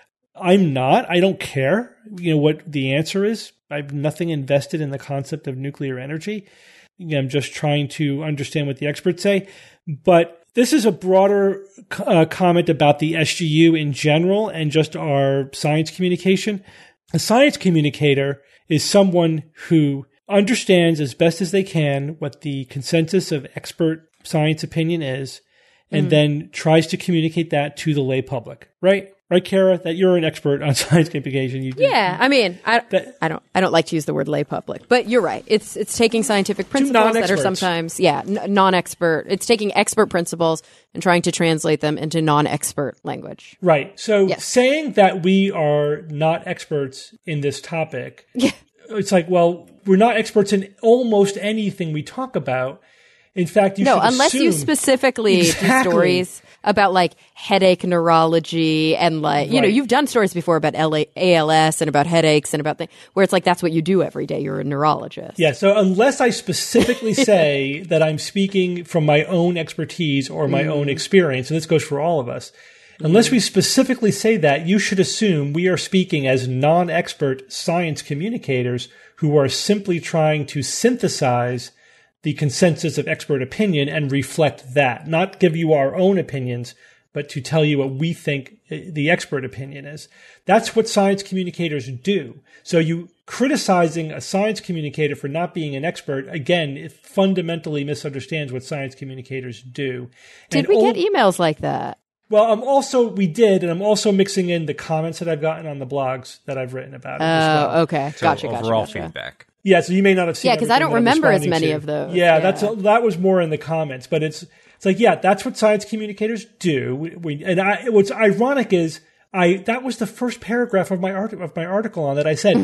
I'm not. I don't care, what the answer is. I have nothing invested in the concept of nuclear energy. I'm just trying to understand what the experts say. But this is a broader comment about the SGU in general and just our science communication. A science communicator is someone who understands as best as they can what the consensus of expert science opinion is, and then tries to communicate that to the lay public. Right? Right, Kara? That you're an expert on science communication. I mean, I don't like to use the word lay public, but you're right. It's taking scientific principles that are sometimes non-expert. It's taking expert principles and trying to translate them into non-expert language. Right. So saying that we are not experts in this topic, it's like, well, we're not experts in almost anything we talk about. In fact, unless you specifically do stories about like headache neurology and you've done stories before about ALS and about headaches and about things where it's like that's what you do every day. You're a neurologist. Yeah. So unless I specifically say that I'm speaking from my own expertise or my own experience, and this goes for all of us, unless we specifically say that, you should assume we are speaking as non-expert science communicators who are simply trying to synthesize the consensus of expert opinion and reflect that, not give you our own opinions, but to tell you what we think the expert opinion is. That's what science communicators do. So you criticizing a science communicator for not being an expert, again, it fundamentally misunderstands what science communicators do. Did we get emails like that? Well, we did, and I'm also mixing in the comments that I've gotten on the blogs that I've written about it as well. Okay. So Gotcha. Overall feedback. Yeah, so you may not have seen. Yeah, because I don't remember as many of those. Yeah, that was more in the comments, but it's like, that's what science communicators do. What's ironic is that was the first paragraph of my article on that. I said,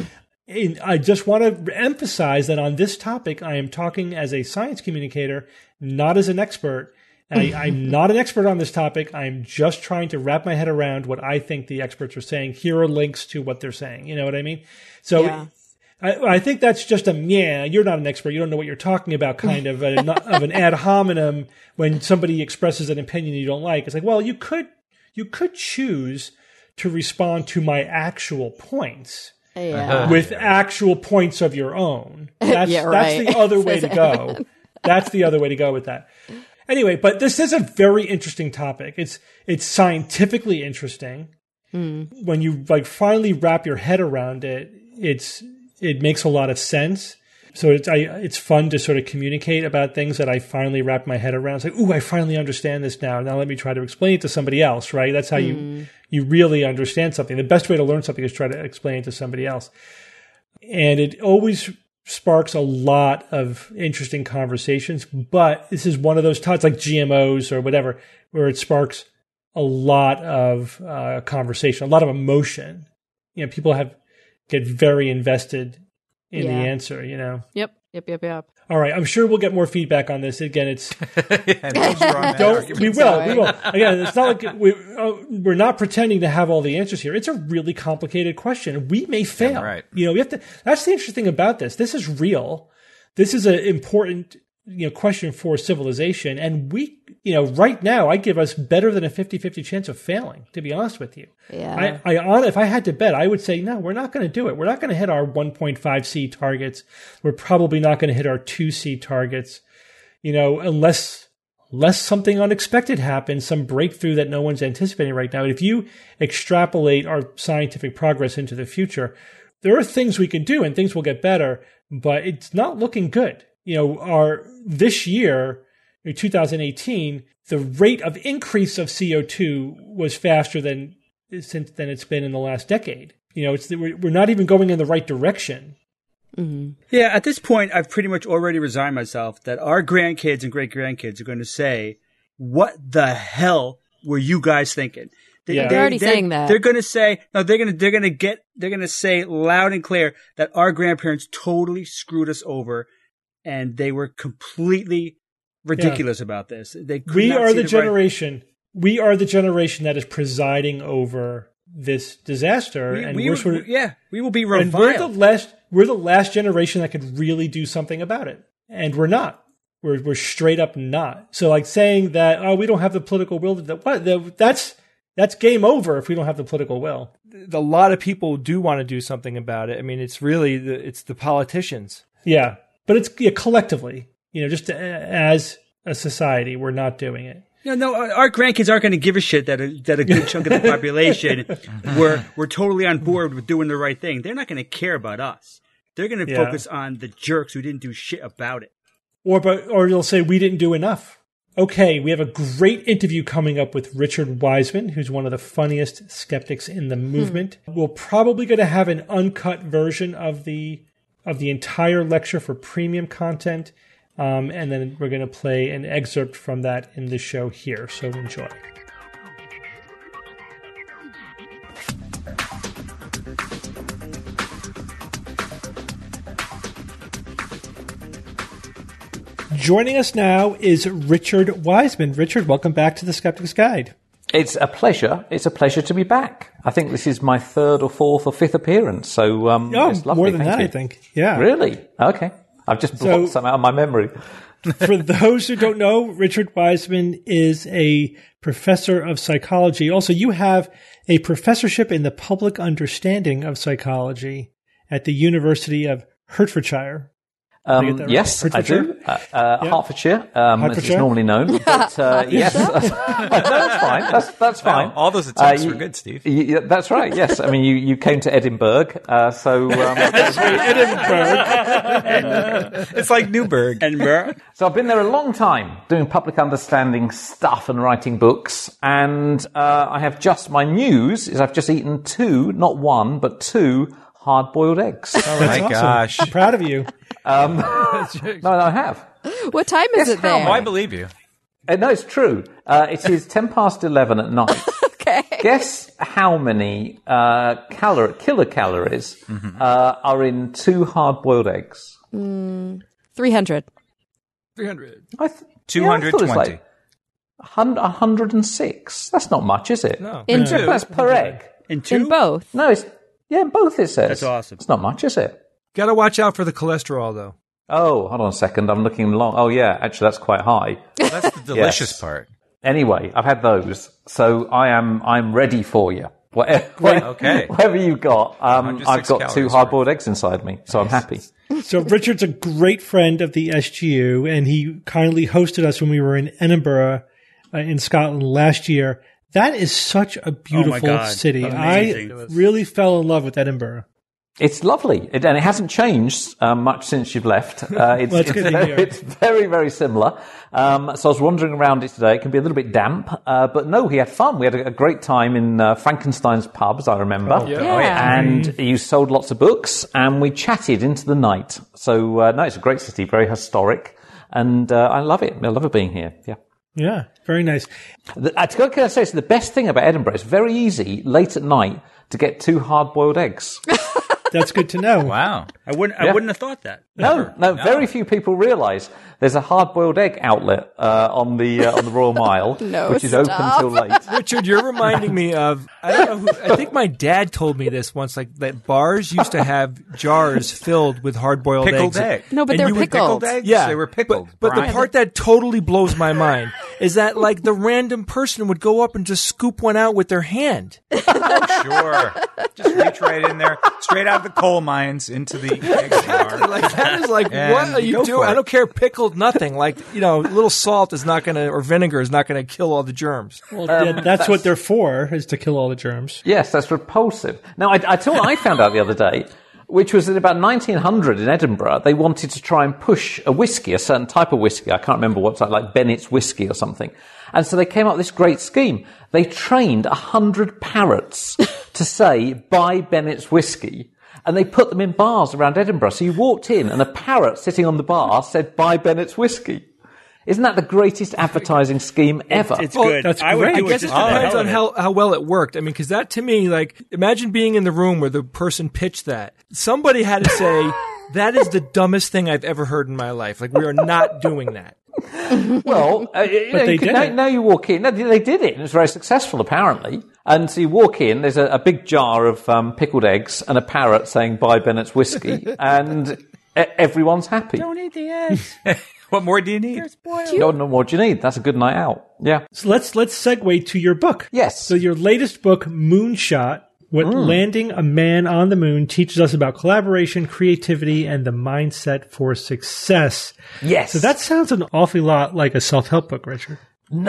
I just want to emphasize that on this topic, I am talking as a science communicator, not as an expert. I'm not an expert on this topic. I'm just trying to wrap my head around what I think the experts are saying. Here are links to what they're saying. You know what I mean? So yeah. I think that's just you're not an expert. You don't know what you're talking about kind of an ad hominem when somebody expresses an opinion you don't like. It's like, well, you could choose to respond to my actual points. Yeah. With actual points of your own. That's the other way to go. That's the other way to go with that. Anyway, but this is a very interesting topic. It's scientifically interesting. When you finally wrap your head around it, it makes a lot of sense. So it's fun to sort of communicate about things that I finally wrap my head around. It's like, ooh, I finally understand this now. Now let me try to explain it to somebody else, right? That's how you really understand something. The best way to learn something is try to explain it to somebody else. And it always sparks a lot of interesting conversations. But this is one of those times, like GMOs or whatever, where it sparks a lot of conversation, a lot of emotion. You know, people get very invested in the answer, you know? Yep. All right. I'm sure we'll get more feedback on this. Again, it's... we will. Again, it's not like we're not pretending to have all the answers here. It's a really complicated question. We may fail. Yeah, right. You know, we have to... That's the interesting thing about this. This is real. This is an important, question for civilization. And we, right now, I give us better than a 50-50 chance of failing, to be honest with you. Yeah. If I had to bet, I would say, no, we're not going to do it. We're not going to hit our 1.5C targets. We're probably not going to hit our 2C targets, unless something unexpected happens, some breakthrough that no one's anticipating right now. And if you extrapolate our scientific progress into the future, there are things we can do and things will get better, but it's not looking good. This year, in 2018, the rate of increase of CO2 was faster than it's been in the last decade. We're not even going in the right direction. Mm-hmm. Yeah, at this point, I've pretty much already resigned myself that our grandkids and great-grandkids are going to say, what the hell were you guys thinking? They're already saying that. They're going to say, no, they're going to say loud and clear that our grandparents totally screwed us over and they were completely ridiculous about this. We are the generation that is presiding over this disaster, we will be reviled. And we're the last generation that could really do something about it, and we're not. We're straight up not. So, saying that we don't have the political will. That's game over if we don't have the political will. A lot of people do want to do something about it. I mean, it's really it's the politicians. Yeah, but it's collectively. Just as a society, we're not doing it. No, our grandkids aren't going to give a shit that a good chunk of the population were totally on board with doing the right thing. They're not going to care about us. They're going to focus on the jerks who didn't do shit about it. Or they'll say we didn't do enough. Okay, we have a great interview coming up with Richard Wiseman, who's one of the funniest skeptics in the movement. We're probably going to have an uncut version of the entire lecture for premium content. And then we're going to play an excerpt from that in the show here. So enjoy. Joining us now is Richard Wiseman. Richard, welcome back to the Skeptic's Guide. It's a pleasure. It's a pleasure to be back. I think this is my third or fourth or fifth appearance. So it's lovely. More than that, I think. Yeah. Really? Okay. I've just blocked some out of my memory. For those who don't know, Richard Wiseman is a professor of psychology. Also, you have a professorship in the public understanding of psychology at the University of Hertfordshire. Yes, I do. Hertfordshire, as it's normally known. But yes, that's fine. That's fine. Wow, all those attempts were good, Steve. That's right. Yes, I mean you came to Edinburgh, so Edinburgh. It's like Newburgh. Edinburgh. So I've been there a long time doing public understanding stuff and writing books, and I have my news is I've just eaten 2, not 1, but 2 hard-boiled eggs. Oh my gosh! I'm proud of you. No, I have. What time is it there? I believe you. No, it's true. It is 11:10 at night. Okay. Guess how many kilocalories are in 2 hard-boiled eggs? 300. 300. 220. 106. That's not much, is it? No. In That's per egg. In 2? In both. No, in both it says. That's awesome. It's not much, is it? Got to watch out for the cholesterol, though. Oh, hold on a second. I'm looking long. Oh, yeah. Actually, that's quite high. That's the delicious Yes. part. Anyway, I've had those, so I'm ready for you. Whatever you've got, I've got 2 hard-boiled eggs inside me, so I'm happy. So Richard's a great friend of the SGU, and he kindly hosted us when we were in Edinburgh, in Scotland last year. That is such a beautiful city. Amazing. I really fell in love with Edinburgh. It's lovely, and it hasn't changed much since you've left. It's very, very similar. So I was wandering around it today. It can be a little bit damp, but no, we had fun. We had a great time in Frankenstein's pubs, I remember. Oh, yeah. And you sold lots of books, and we chatted into the night. So, no, it's a great city, very historic, and I love it. I love it being here, yeah. Yeah, very nice. Can I say, so the best thing about Edinburgh, it's very easy, late at night, to get 2 hard-boiled eggs. That's good to know. Wow. I wouldn't have thought that. No. Very few people realise there's a hard-boiled egg outlet on the Royal Mile, which is open till late. Richard, you're reminding me of, I don't know I think my dad told me this once, like that bars used to have jars filled with hard-boiled Pickled eggs. egg. No, but And they're you would- pickled. Pickled eggs? Yeah. They were pickled. But the Brian. part that totally blows my mind is that like the random person would go up and just scoop one out with their hand. Sure. Just reach right in there, straight out of the coal mines into the egg jar. Like that is like, And what are you you go doing? for it. I don't care, pickled nothing. Like, you know, a little salt is not going to, or vinegar is not going to kill all the germs. Well, that's what they're for, is to kill all the germs. Yes, that's repulsive. Now, I tell you what I found out the other day, which was that about 1900 in Edinburgh, they wanted to try and push a whiskey, a certain type of whiskey. I can't remember what type, like Bennett's whiskey or something. And so they came up with this great scheme. They trained 100 parrots to say, buy Bennett's whiskey. And they put them in bars around Edinburgh. So you walked in and a parrot sitting on the bar said, buy Bennett's whiskey. Isn't that the greatest advertising scheme ever? It's good. That's I would great. do I it guess it just for the depends hell on of it. how well it worked. I mean, because that to me, like, imagine being in the room where the person pitched that. Somebody had to say, that is the dumbest thing I've ever heard in my life. Like, we are not doing that. Well, they did it. now you walk in. No, they did it, and it was very successful, apparently. And so you walk in, there's a big jar of pickled eggs and a parrot saying, buy Bennett's whiskey, and everyone's happy. Don't eat the eggs. What more do you need? No more do you need. That's a good night out. Yeah. So let's segue to your book. Yes. So your latest book, Moonshot, What Landing a Man on the Moon Teaches Us About Collaboration, Creativity, and the Mindset for Success. Yes. So that sounds an awfully lot like a self-help book, Richard.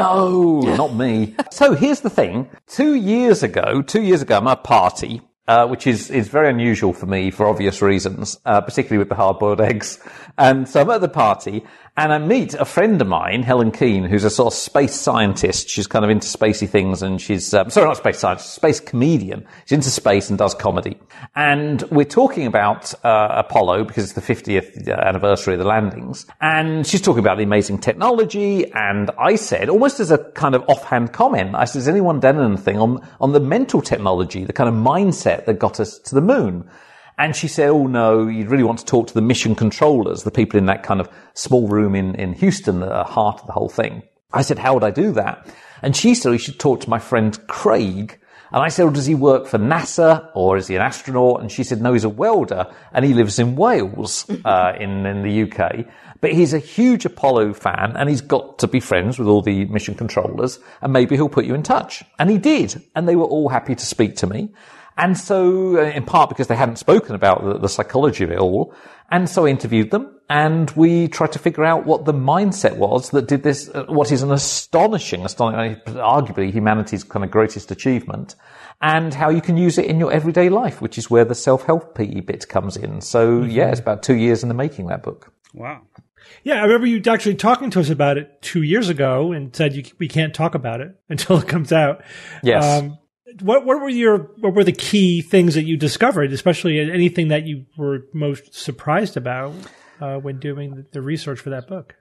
No, not me. So here's the thing. 2 years ago, I'm at a party, which is very unusual for me for obvious reasons, particularly with the hard-boiled eggs. And so I'm at the party, and I meet a friend of mine, Helen Keane, who's a sort of space scientist. She's kind of into spacey things, and she's, sorry, not space scientist, space comedian. She's into space and does comedy. And we're talking about Apollo, because it's the 50th anniversary of the landings. And she's talking about the amazing technology, and I said, almost as a kind of offhand comment, I said, has anyone done anything on the mental technology, the kind of mindset that got us to the moon? And she said, oh no, you'd really want to talk to the mission controllers, the people in that kind of small room in Houston that are heart of the whole thing. I said, how would I do that? And she said, you should talk to my friend Craig. And I said, well, does he work for NASA or is he an astronaut? And she said, no, he's a welder and he lives in Wales, in the UK. But he's a huge Apollo fan and he's got to be friends with all the mission controllers and maybe he'll put you in touch. And he did. And they were all happy to speak to me. And so, in part because they hadn't spoken about the psychology of it all. And so I interviewed them and we tried to figure out what the mindset was that did this, what is an astonishing, arguably humanity's kind of greatest achievement, and how you can use it in your everyday life, which is where the self-help PE bit comes in. So yeah, it's about 2 years in the making, that book. Wow. Yeah, I remember you actually talking to us about it 2 years ago and said we can't talk about it until it comes out. Yes. What were the key things that you discovered, especially anything that you were most surprised about when doing the research for that book?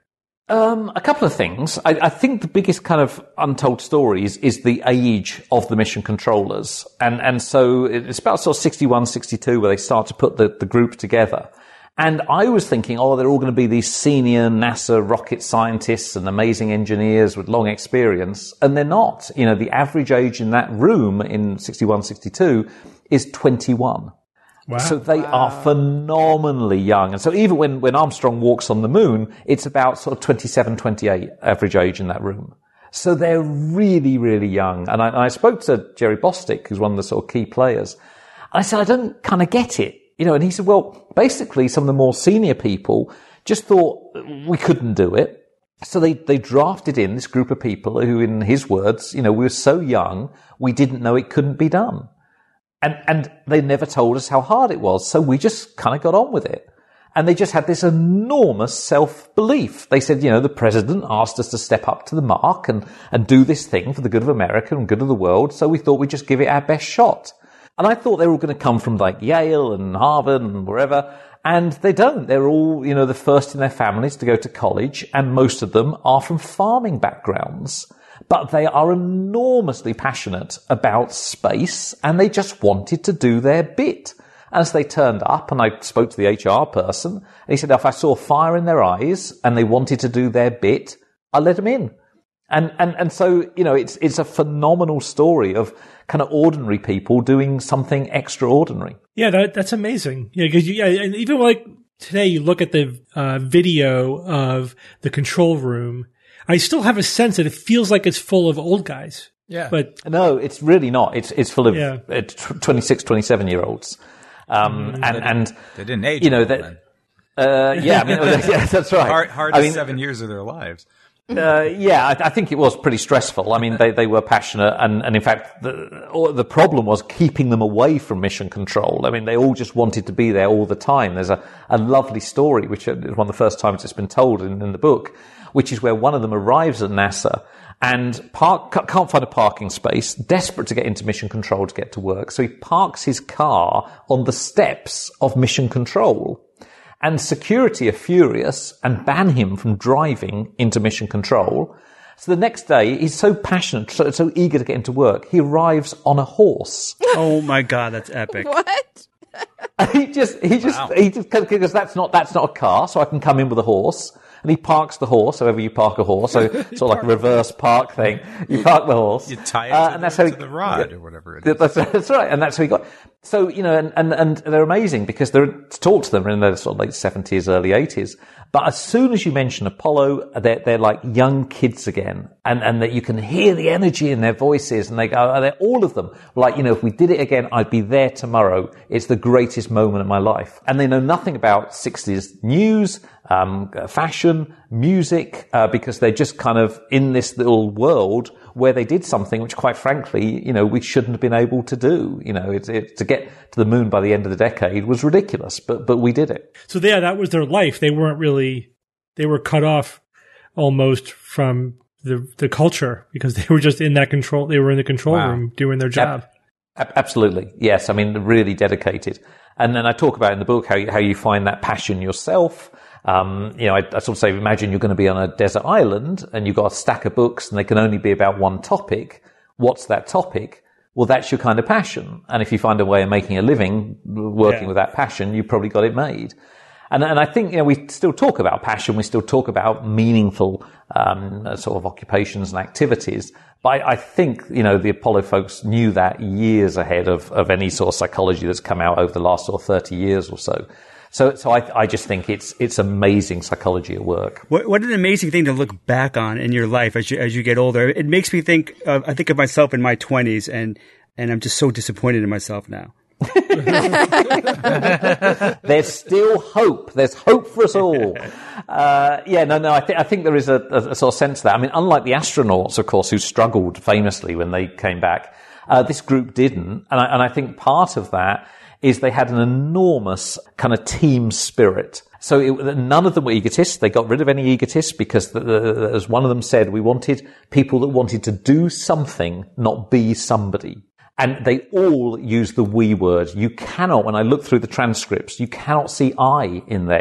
A couple of things. I think the biggest kind of untold story is the age of the mission controllers. And so it's about sort of 61, 62 where they start to put the group together. And I was thinking, they're all going to be these senior NASA rocket scientists and amazing engineers with long experience. And they're not. You know, the average age in that room in 61, 62 is 21. Wow. So they are phenomenally young. And so even when Armstrong walks on the moon, it's about sort of 27, 28 average age in that room. So they're really, really young. And I spoke to Jerry Bostick, who's one of the sort of key players. And I said, I don't kind of get it. You know, and he said, well, basically some of the more senior people just thought we couldn't do it. So they drafted in this group of people who, in his words, you know, we were so young, we didn't know it couldn't be done. And they never told us how hard it was. So we just kind of got on with it. And they just had this enormous self-belief. They said, you know, the president asked us to step up to the mark and do this thing for the good of America and good of the world. So we thought we'd just give it our best shot. And I thought they were all going to come from like Yale and Harvard and wherever. And they don't. They're all, you know, the first in their families to go to college. And most of them are from farming backgrounds. But they are enormously passionate about space and they just wanted to do their bit. As they turned up, and I spoke to the HR person, and he said, if I saw fire in their eyes and they wanted to do their bit, I let them in. And so, you know, it's a phenomenal story of kind of ordinary people doing something extraordinary. Yeah, that's amazing. Yeah, because and even like today, you look at the video of the control room, I still have a sense that it feels like it's full of old guys. Yeah. But no, it's really not. It's full of 26, 27-year-olds. And they didn't age, you know, that, yeah, I mean, yeah, that's right. Hard to 7 years of their lives. I think it was pretty stressful. I mean, they were passionate, and in fact, the problem was keeping them away from mission control. I mean, they all just wanted to be there all the time. There's a lovely story, which is one of the first times it's been told in the book, which is where one of them arrives at NASA and can't find a parking space, desperate to get into mission control to get to work. So he parks his car on the steps of mission control. And security are furious and ban him from driving into mission control. So the next day, he's so passionate, so eager to get into work, he arrives on a horse. Oh my God, that's epic. What? he just because that's not a car, so I can come in with a horse. And he parks the horse, however you park a horse, so sort of like a reverse park thing. You park the horse. You tie it to the rod or whatever it is. That's right, and that's how he got. So, you know, and they're amazing because to talk to them in their sort of late 70s, early 80s. But as soon as you mention Apollo, they're like young kids again. And that you can hear the energy in their voices. And they go, they're all of them. Like, you know, if we did it again, I'd be there tomorrow. It's the greatest moment of my life. And they know nothing about 60s news, fashion, music, because they're just kind of in this little world where they did something which, quite frankly, you know, we shouldn't have been able to do. You know, to get to the moon by the end of the decade was ridiculous, but we did it. So yeah, that was their life. They were cut off almost from the culture because they were just in that control. They were in the control room doing their job. Absolutely. Yes. I mean, really dedicated. And then I talk about in the book how you find that passion yourself. You know, I sort of say, imagine you're going to be on a desert island and you've got a stack of books and they can only be about one topic. What's that topic? Well, that's your kind of passion. And if you find a way of making a living working with that passion, you've probably got it made. And I think, you know, we still talk about passion. We still talk about meaningful, sort of occupations and activities. But I think, you know, the Apollo folks knew that years ahead of any sort of psychology that's come out over the last sort of 30 years or so. So I just think it's amazing psychology at work. What an amazing thing to look back on in your life as you get older. It makes me think I think of myself in my 20s and I'm just so disappointed in myself now. There's still hope. There's hope for us all. I think there is a sort of sense of that. I mean, unlike the astronauts, of course, who struggled famously when they came back, this group didn't. And I think part of that is they had an enormous kind of team spirit. So none of them were egotists. They got rid of any egotists because, as one of them said, we wanted people that wanted to do something, not be somebody. And they all use the we word. You cannot, when I look through the transcripts, you cannot see I in there.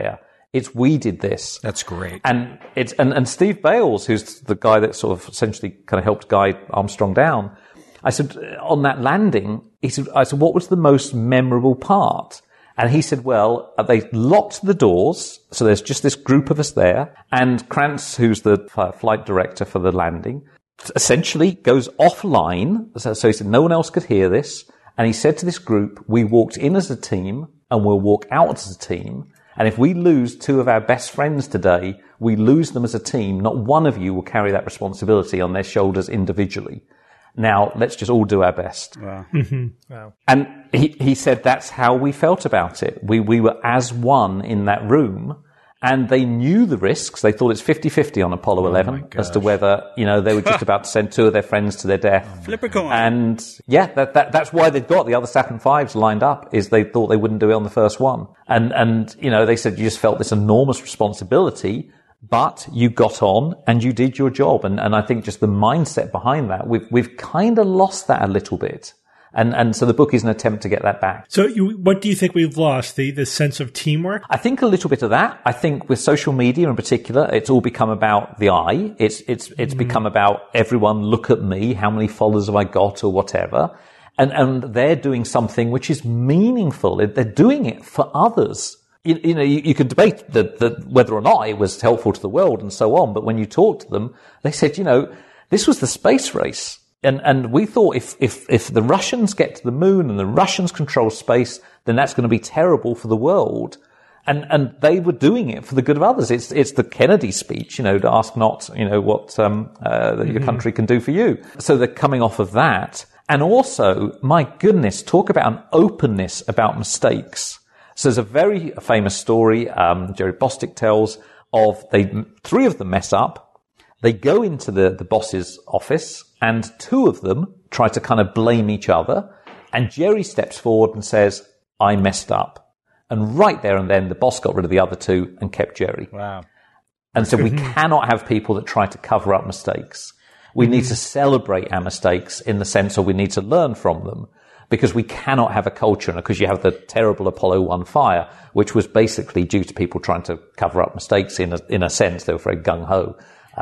It's we did this. That's great. And Steve Bales, who's the guy that sort of essentially kind of helped guide Armstrong down, I said, on that landing, I said, what was the most memorable part? And he said, well, they locked the doors, so there's just this group of us there, and Krantz, who's the flight director for the landing, essentially goes offline. So he said no one else could hear this, and he said to this group, we walked in as a team, and we'll walk out as a team, and if we lose two of our best friends today, we lose them as a team. Not one of you will carry that responsibility on their shoulders individually. Now, let's just all do our best. Wow. Wow. And he said that's how we felt about it. We were as one in that room, and they knew the risks. They thought it's 50-50 on Apollo 11 as to whether, they were just about to send two of their friends to their death. Flip a coin. And yeah, that's why they'd got the other Saturn V's lined up, is they thought they wouldn't do it on the first one. And they said you just felt this enormous responsibility, but you got on and you did your job. And I think just the mindset behind that, we've kind of lost that a little bit. And so the book is an attempt to get that back. So what do you think we've lost? The sense of teamwork? I think a little bit of that. I think with social media in particular, it's all become about the I. It's become about everyone look at me, how many followers have I got or whatever. And they're doing something which is meaningful. They're doing it for others. You can debate that whether or not it was helpful to the world and so on, but when you talk to them, they said, this was the space race. And we thought if the Russians get to the moon and the Russians control space, then that's going to be terrible for the world. And they were doing it for the good of others. It's the Kennedy speech, to ask not, what your country can do for you. So they're coming off of that. And also, my goodness, talk about an openness about mistakes. So there's a very famous story Jerry Bostick tells of three of them mess up. They go into the boss's office, and two of them try to kind of blame each other. And Jerry steps forward and says, I messed up. And right there and then, the boss got rid of the other two and kept Jerry. Wow. And so we cannot have people that try to cover up mistakes. We need to celebrate our mistakes in the sense of we need to learn from them. Because we cannot have a culture, because you have the terrible Apollo 1 fire, which was basically due to people trying to cover up mistakes in a sense. They were very gung-ho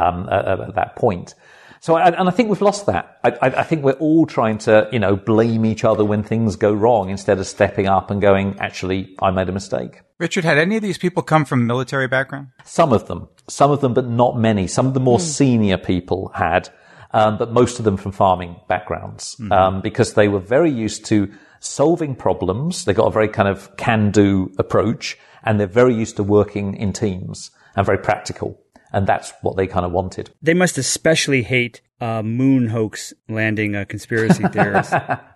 at that point. So, I think we've lost that. I think we're all trying to, blame each other when things go wrong instead of stepping up and going, actually, I made a mistake. Richard, had any of these people come from military background? Some of them, but not many. Some of the more senior people had. But most of them from farming backgrounds, because they were very used to solving problems. They got a very kind of can-do approach, and they're very used to working in teams and very practical. And that's what they kind of wanted. They must especially hate moon hoax landing conspiracy theorists.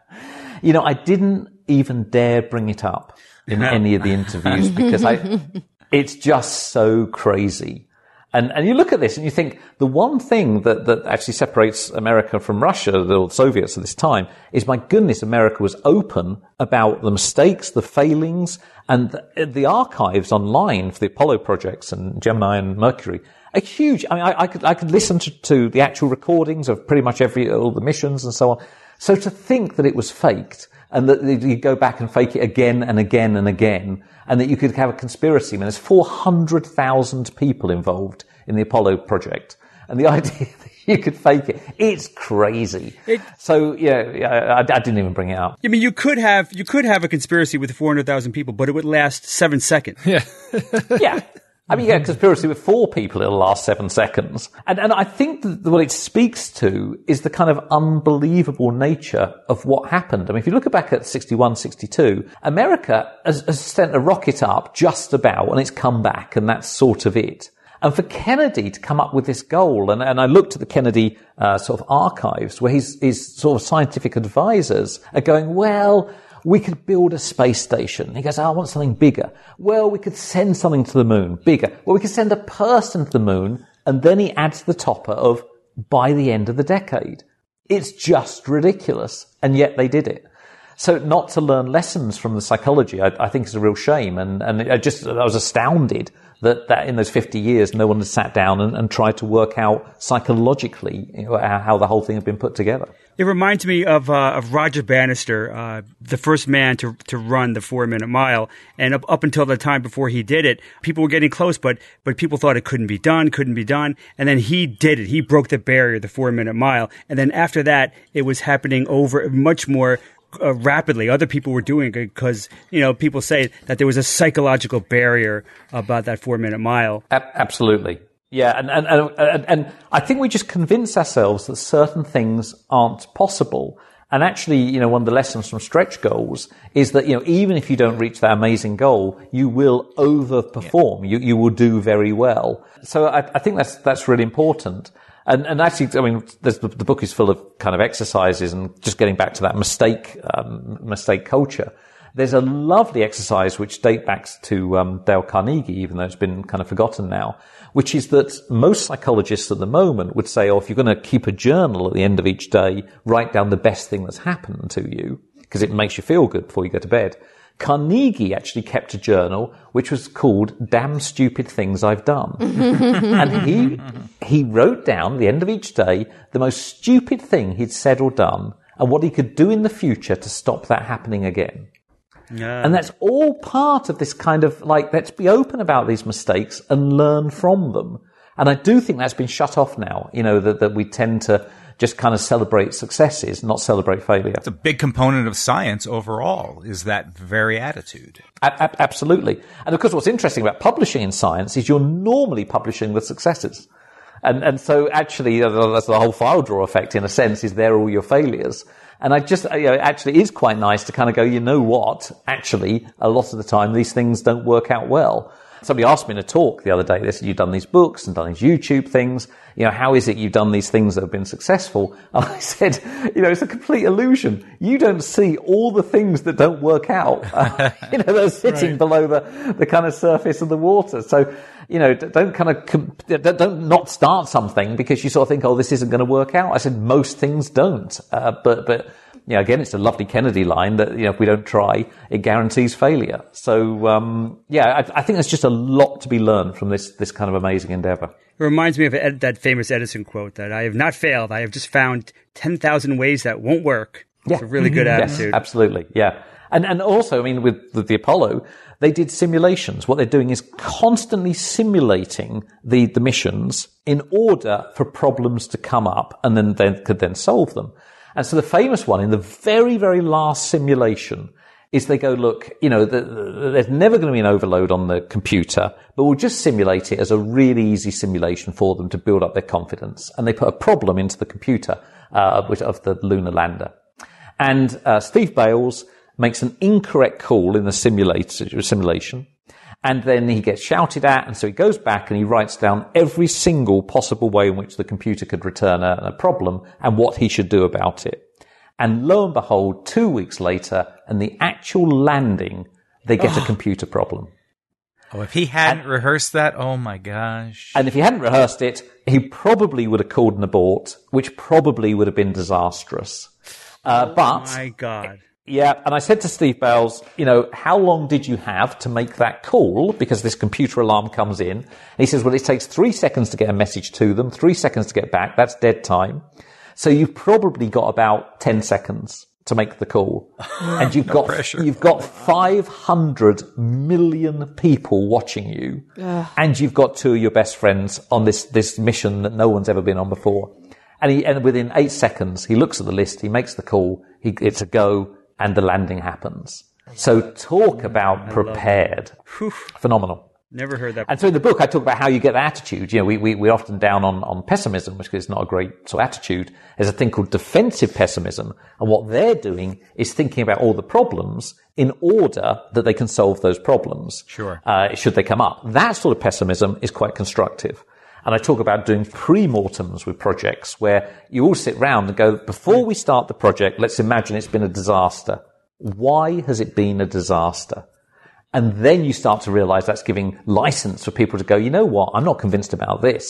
I didn't even dare bring it up in any of the interviews because it's just so crazy. And you look at this and you think the one thing that actually separates America from Russia, the Soviets at this time, is, my goodness, America was open about the mistakes, the failings, and the archives online for the Apollo projects and Gemini and Mercury are huge. I mean, I could listen to the actual recordings of pretty much all the missions and so on. So to think that it was faked, and that you go back and fake it again and again and again, and that you could have a conspiracy. I mean, there's 400,000 people involved in the Apollo project, and the idea that you could fake it's crazy. So I didn't even bring it up. I mean, you could have a conspiracy with 400,000 people, but it would last 7 seconds. Yeah. Yeah. I mean, a conspiracy with 4 people, it'll last 7 seconds. And I think that what it speaks to is the kind of unbelievable nature of what happened. I mean, if you look back at 61, 62, America has sent a rocket up just about, and it's come back, and that's sort of it. And for Kennedy to come up with this goal, and I looked at the Kennedy sort of archives where his sort of scientific advisors are going, well, we could build a space station. He goes, I want something bigger. Well, we could send something to the moon, bigger. Well, we could send a person to the moon, and then he adds the topper of by the end of the decade. It's just ridiculous, and yet they did it. So not to learn lessons from the psychology, I think is a real shame, and I was astounded that in those 50 years, no one had sat down and tried to work out psychologically how the whole thing had been put together. It reminds me of Roger Bannister, the first man to run the 4-minute mile. And up until the time before he did it, people were getting close, but people thought it couldn't be done. And then he did it. He broke the barrier, the 4-minute mile. And then after that, it was happening over much more rapidly. Other people were doing it because, people say that there was a psychological barrier about that 4-minute mile. Absolutely. Yeah. And I think we just convince ourselves that certain things aren't possible. And actually, one of the lessons from stretch goals is that, even if you don't reach that amazing goal, you will overperform. Yeah. You will do very well. So I think that's really important. And actually, the book is full of kind of exercises, and just getting back to that mistake culture. There's a lovely exercise which dates back to Dale Carnegie, even though it's been kind of forgotten now, which is that most psychologists at the moment would say, if you're going to keep a journal at the end of each day, write down the best thing that's happened to you, because it makes you feel good before you go to bed. Carnegie actually kept a journal which was called Damn Stupid Things I've Done. And he wrote down at the end of each day the most stupid thing he'd said or done and what he could do in the future to stop that happening again. Yeah. And that's all part of this kind of let's be open about these mistakes and learn from them. And I do think that's been shut off now, that we tend to just kind of celebrate successes, not celebrate failure. It's a big component of science overall, is that very attitude. Absolutely. And of course, what's interesting about publishing in science is you're normally publishing the successes. And so actually, that's the whole file drawer effect, in a sense, is there all your failures. And it actually is quite nice to kind of go, actually, a lot of the time, these things don't work out well. Somebody asked me in a talk the other day, they said, you've done these books and done these YouTube things. How is it you've done these things that have been successful? And I said, it's a complete illusion. You don't see all the things that don't work out. They're sitting below the kind of surface of the water. So, don't not start something because you sort of think, this isn't going to work out. I said, most things don't. But again, it's a lovely Kennedy line that, if we don't try, it guarantees failure. So, I think there's just a lot to be learned from this kind of amazing endeavor. It reminds me of that famous Edison quote that I have not failed. I have just found 10,000 ways that won't work. Yeah. It's a really good attitude. Yes, absolutely. Yeah. And also, with the Apollo, they did simulations. What they're doing is constantly simulating the missions in order for problems to come up, and then they could then solve them. And so the famous one in the very, very last simulation is they go, look, there's never going to be an overload on the computer, but we'll just simulate it as a really easy simulation for them to build up their confidence. And they put a problem into the computer of the lunar lander. And Steve Bales makes an incorrect call in the simulation. And then he gets shouted at, and so he goes back and he writes down every single possible way in which the computer could return a problem and what he should do about it. And lo and behold, 2 weeks later, and the actual landing, they get a computer problem. Oh, if he hadn't rehearsed that, oh my gosh. And if he hadn't rehearsed it, he probably would have called an abort, which probably would have been disastrous. But my God. Yeah, and I said to Steve Bales, how long did you have to make that call? Because this computer alarm comes in. And he says, well, it takes 3 seconds to get a message to them, 3 seconds to get back. That's dead time. So you've probably got about 10 seconds to make the call. And you've got 500 million people watching you. And you've got 2 of your best friends on this mission that no one's ever been on before. And within 8 seconds, he looks at the list, he makes the call, it's a go, and the landing happens. So talk about prepared. Phenomenal. Never heard that before. And so in the book, I talk about how you get the attitude. We're often down on pessimism, which is not a great sort of attitude. There's a thing called defensive pessimism. And what they're doing is thinking about all the problems in order that they can solve those problems. Sure. Should they come up. That sort of pessimism is quite constructive. And I talk about doing pre-mortems with projects where you all sit round and go, before we start the project, let's imagine it's been a disaster. Why has it been a disaster? And then you start to realize that's giving license for people to go, you know what? I'm not convinced about this.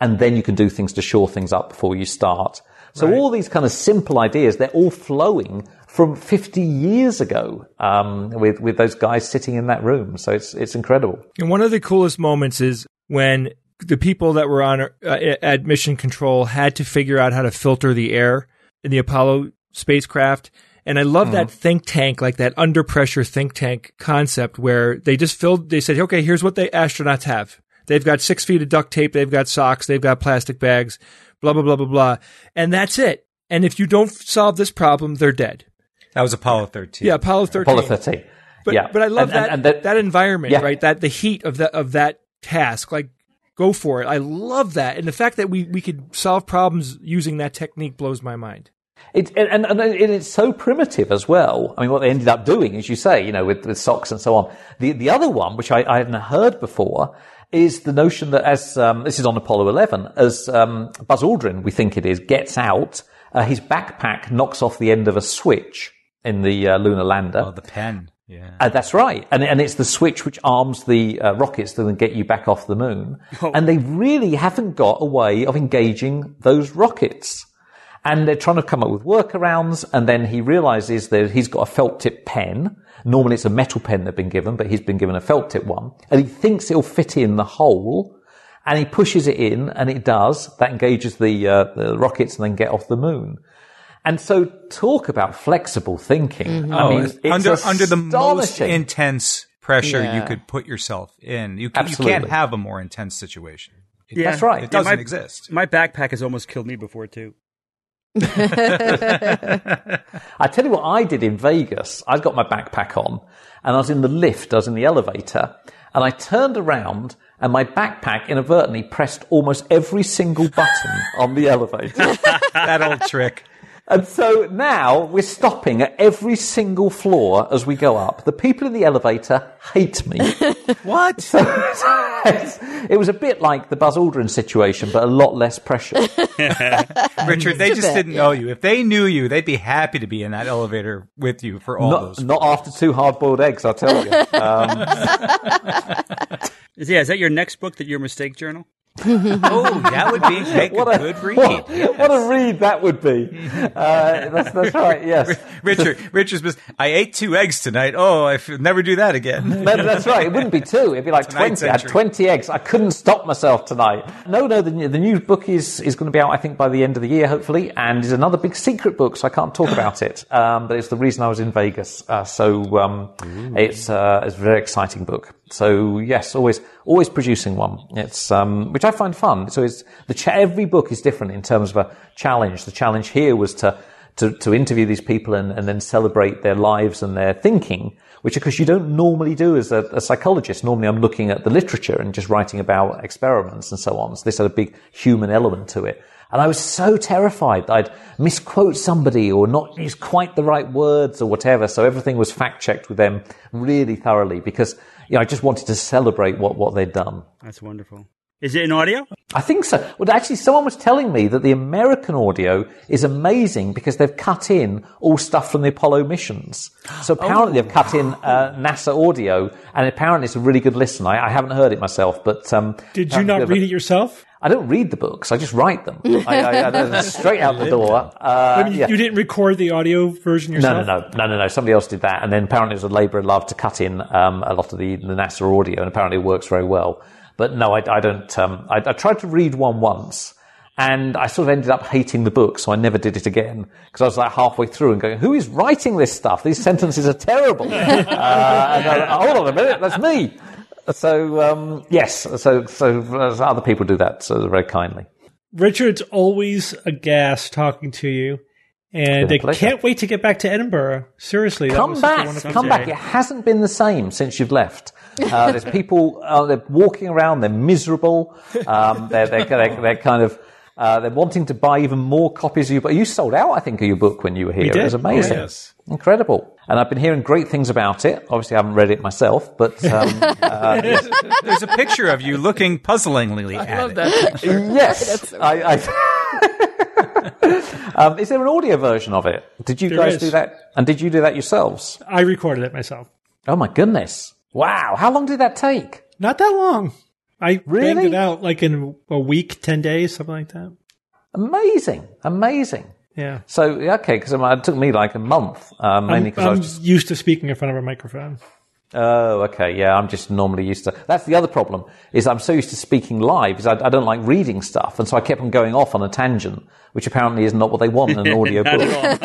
and then you can do things to shore things up before you start. So all these kind of simple ideas, they're all flowing from 50 years ago with those guys sitting in that room. So it's incredible. And one of the coolest moments is when the people that were on at Mission Control had to figure out how to filter the air in the Apollo spacecraft. And I love that think tank, like that under pressure think tank concept where they said, okay, here's what the astronauts have. They've got 6 feet of duct tape. They've got socks. They've got plastic bags, blah, blah, blah, blah, blah. And that's it. And if you don't solve this problem, they're dead. That was Apollo 13. Yeah, Apollo 13. Apollo 13. But I love that environment, right? That the heat of that task, like go for it. I love that. And the fact that we could solve problems using that technique blows my mind. And it's so primitive as well. I mean, what they ended up doing, as you say, with socks and so on. The other one, which I hadn't heard before, is the notion that as this is on Apollo 11, as Buzz Aldrin, we think it is, gets out, his backpack knocks off the end of a switch in the lunar lander. Oh, the pen. Yeah. That's right. And it's the switch which arms the rockets to then get you back off the moon. Oh. And they really haven't got a way of engaging those rockets. And they're trying to come up with workarounds, and then he realizes that he's got a felt tip pen. Normally it's a metal pen they've been given, but he's been given a felt tip one. And he thinks it'll fit in the hole, and he pushes it in, and it does. That engages the rockets and then get off the moon. And so talk about flexible thinking. Mm-hmm. I mean, it's under the most intense pressure you could put yourself in. You can't have a more intense situation. That's right. It doesn't exist. My backpack has almost killed me before, too. I tell you what I did in Vegas. I got my backpack on and I was in the lift, I was in the elevator, and I turned around and my backpack inadvertently pressed almost every single button on the elevator. That old trick. And so now we're stopping at every single floor as we go up. The people in the elevator hate me. What? So it was a bit like the Buzz Aldrin situation, but a lot less pressure. Richard, they just didn't know you. If they knew you, they'd be happy to be in that elevator with you for all those. Not after 2 hard-boiled eggs, I'll tell you. Is that your next book, Your Mistake Journal? Oh, that would make a good read. What a read that would be. That's right, yes. Richard's I ate 2 eggs tonight. Oh, I never do that again. That's right. It wouldn't be 2. It'd be like 20. I had 20 eggs. I couldn't stop myself tonight. No, the new book is going to be out, I think, by the end of the year, hopefully, and is another big secret book, so I can't talk about it. But it's the reason I was in Vegas. It's a very exciting book. So yes, always producing one. It's which I find fun. So every book is different in terms of a challenge. The challenge here was to interview these people and then celebrate their lives and their thinking, which of course you don't normally do as a psychologist. Normally I'm looking at the literature and just writing about experiments and so on. So this had a big human element to it. And I was so terrified that I'd misquote somebody or not use quite the right words or whatever. So everything was fact-checked with them really thoroughly because I just wanted to celebrate what they'd done. That's wonderful. Is it in audio? I think so. Well, actually, someone was telling me that the American audio is amazing because they've cut in all stuff from the Apollo missions. So apparently they've cut in NASA audio, and apparently it's a really good listen. I haven't heard it myself, but... Did you not read it yourself? I don't read the books. I just write them. I straight out the door. You didn't record the audio version yourself? No. Somebody else did that. And then apparently it was a labour of love to cut in a lot of the NASA audio, and apparently it works very well. But no, I don't. I tried to read one once, and I sort of ended up hating the book, so I never did it again because I was like halfway through and going, "Who is writing this stuff? These sentences are terrible." And hold on a minute, that's me. So yes, so other people do that, so very kindly. Richard's always aghast talking to you, and I can't wait to get back to Edinburgh. Seriously, come back. It hasn't been the same since you've left. There's people they're walking around, they're miserable. They're kind of they're wanting to buy even more copies of you. But you sold out, I think, of your book when you were here. It was amazing. Oh, yes. Incredible. And I've been hearing great things about it. Obviously, I haven't read it myself, but there's a picture of you looking puzzlingly at it. I love that picture. Yes. So is there an audio version of it? Did you guys do that? And did you do that yourselves? I recorded it myself. Oh, my goodness. Wow. How long did that take? Not that long. I banged it out like in a week, 10 days, something like that. Amazing. Yeah. So, okay, because it took me like a month, mainly because I was just used to speaking in front of a microphone. Oh, okay. Yeah, I'm just normally used to... That's the other problem, is I'm so used to speaking live, is I don't like reading stuff, and so I kept on going off on a tangent, which apparently is not what they want in an audio book.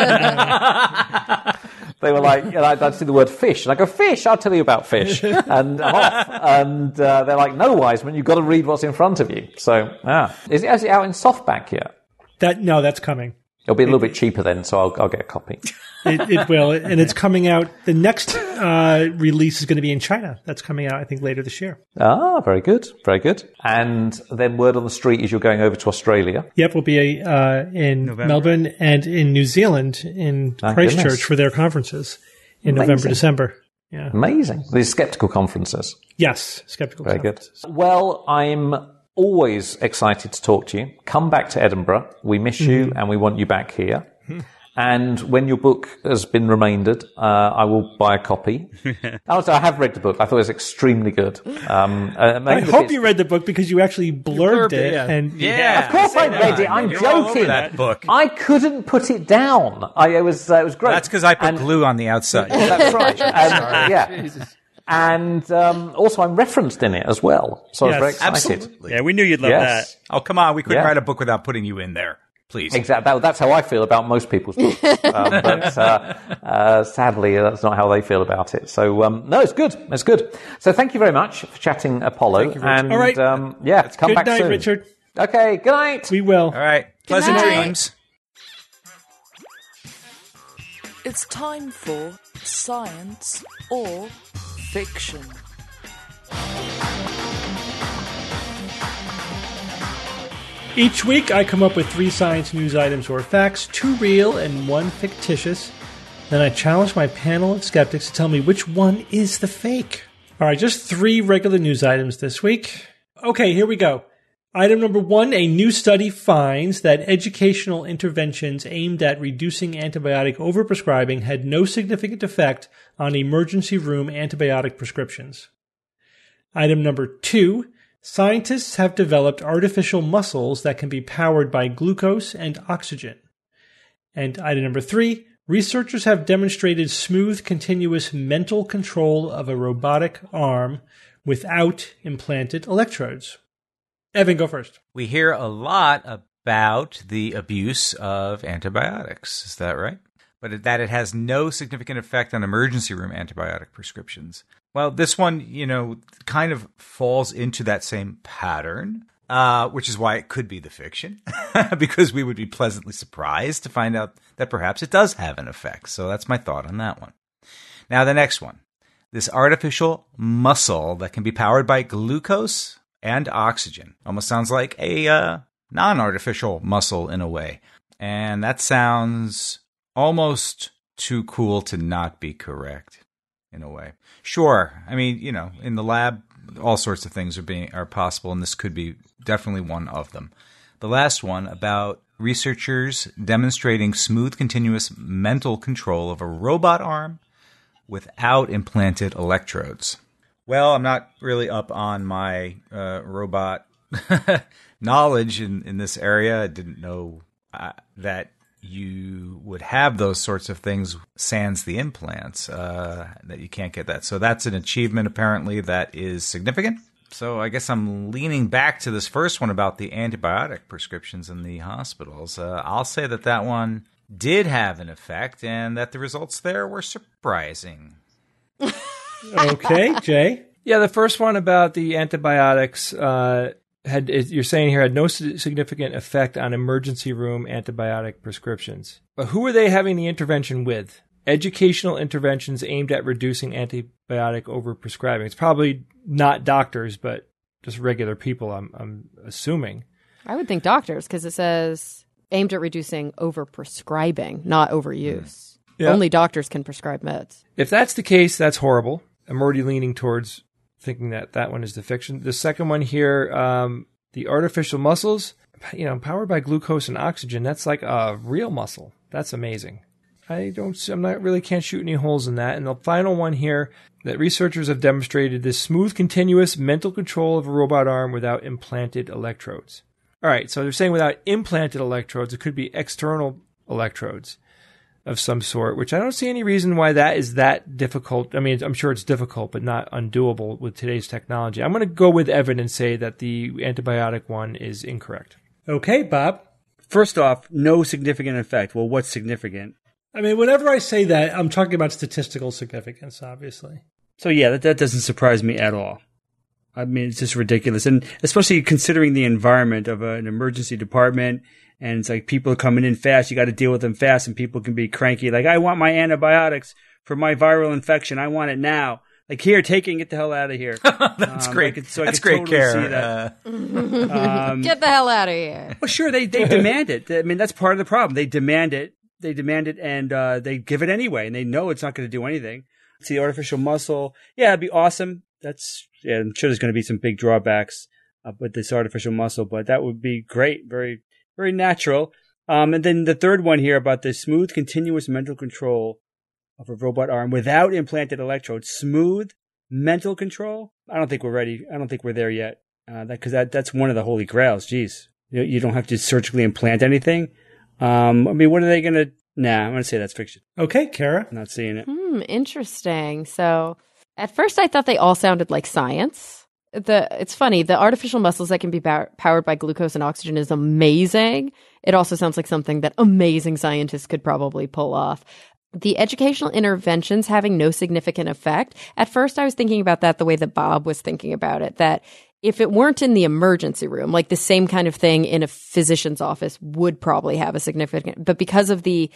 They were like, I'd see the word fish, and I go, fish, I'll tell you about fish, and I'm off. And they're like, no, Wiseman, you've got to read what's in front of you. So, Is it actually out in softback yet? No, that's coming. It'll be a little bit cheaper then, so I'll get a copy. It will, and it's coming out. The next release is going to be in China. That's coming out, I think, later this year. Ah, very good, very good. And then word on the street is you're going over to Australia. Yep, we'll be in Melbourne and in New Zealand in Christchurch for their conferences in November, December. Yeah, amazing. These skeptical conferences. Yes, skeptical. Very conferences. Good. Well, I'm always excited to talk to you. Come back to Edinburgh. We miss you and we want you back here. And when your book has been remaindered, I will buy a copy. Also, I have read the book. I thought it was extremely good. I hope you read the book because you actually blurbed it. Yeah. And of course I read it. I'm joking. That book. I couldn't put it down. It was great. That's because I put glue on the outside. That's right. Yeah. And also, I'm referenced in it as well. So I was very excited. Absolutely. Yeah, we knew you'd love that. Oh, come on. We couldn't write a book without putting you in there. Please. Exactly. That's how I feel about most people's books. But sadly, that's not how they feel about it. So, no, it's good. It's good. So thank you very much for chatting, Apollo. Thank you, and all right. Come good back night, soon. Richard. Okay, good night. We will. All right. Pleasant dreams. It's time for Science or Fiction. Each week, I come up with 3 science news items or facts, 2 real and 1 fictitious. Then I challenge my panel of skeptics to tell me which one is the fake. All right, just 3 regular news items this week. Okay, here we go. Item number 1, a new study finds that educational interventions aimed at reducing antibiotic overprescribing had no significant effect on emergency room antibiotic prescriptions. Item number 2, scientists have developed artificial muscles that can be powered by glucose and oxygen. And item number 3, researchers have demonstrated smooth, continuous mental control of a robotic arm without implanted electrodes. Evan, go first. We hear a lot about the abuse of antibiotics. Is that right? But that it has no significant effect on emergency room antibiotic prescriptions. Well, this one, kind of falls into that same pattern, which is why it could be the fiction, because we would be pleasantly surprised to find out that perhaps it does have an effect. So that's my thought on that one. Now, the next one, this artificial muscle that can be powered by glucose and oxygen. Almost sounds like a non-artificial muscle in a way. And that sounds almost too cool to not be correct in a way. Sure. I mean, in the lab, all sorts of things are possible, and this could be definitely one of them. The last one about researchers demonstrating smooth, continuous mental control of a robot arm without implanted electrodes. Well, I'm not really up on my robot knowledge in this area. I didn't know that you would have those sorts of things sans the implants, that you can't get that. So that's an achievement, apparently, that is significant. So I guess I'm leaning back to this first one about the antibiotic prescriptions in the hospitals. I'll say that one did have an effect and that the results there were surprising. Okay, Jay? Yeah, the first one about the antibiotics you're saying here had no significant effect on emergency room antibiotic prescriptions. But who are they having the intervention with? Educational interventions aimed at reducing antibiotic overprescribing. It's probably not doctors, but just regular people, I'm assuming. I would think doctors, because it says aimed at reducing overprescribing, not overuse. Yeah. Only doctors can prescribe meds. If that's the case, that's horrible. I'm already leaning towards thinking that one is the fiction. The second one here, the artificial muscles, powered by glucose and oxygen, that's like a real muscle. That's amazing. can't shoot any holes in that. And the final one here, that researchers have demonstrated this smooth, continuous mental control of a robot arm without implanted electrodes. All right, so they're saying without implanted electrodes, it could be external electrodes of some sort, which I don't see any reason why that is that difficult. I mean, I'm sure it's difficult, but not undoable with today's technology. I'm going to go with Evan and say that the antibiotic one is incorrect. Okay, Bob. First off, no significant effect. Well, what's significant? I mean, whenever I say that, I'm talking about statistical significance, obviously. So yeah, that doesn't surprise me at all. I mean, it's just ridiculous. And especially considering the environment of an emergency department, and it's like people are coming in fast. You got to deal with them fast, and people can be cranky. Like, I want my antibiotics for my viral infection. I want it now. Like, here, take it and get the hell out of here. That's great. That's great totally care. See that. Get the hell out of here. Well, sure, they demand it. I mean, that's part of the problem. They demand it. And they give it anyway, and they know it's not going to do anything. It's the artificial muscle. Yeah, it'd be awesome. I'm sure there's going to be some big drawbacks with this artificial muscle, but that would be great. Very, very natural. And then the third one here about the smooth, continuous mental control of a robot arm without implanted electrodes. Smooth mental control? I don't think we're ready. I don't think we're there yet. Because that's one of the holy grails. Jeez. You don't have to surgically implant anything. I mean, what are they going to... Nah, I'm going to say that's fiction. Okay, Kara. Not seeing it. Interesting. So at first I thought they all sounded like science. It's funny. The artificial muscles that can be powered by glucose and oxygen is amazing. It also sounds like something that amazing scientists could probably pull off. The educational interventions having no significant effect. At first I was thinking about that the way that Bob was thinking about it, that if it weren't in the emergency room, like the same kind of thing in a physician's office would probably have a significant, but because of the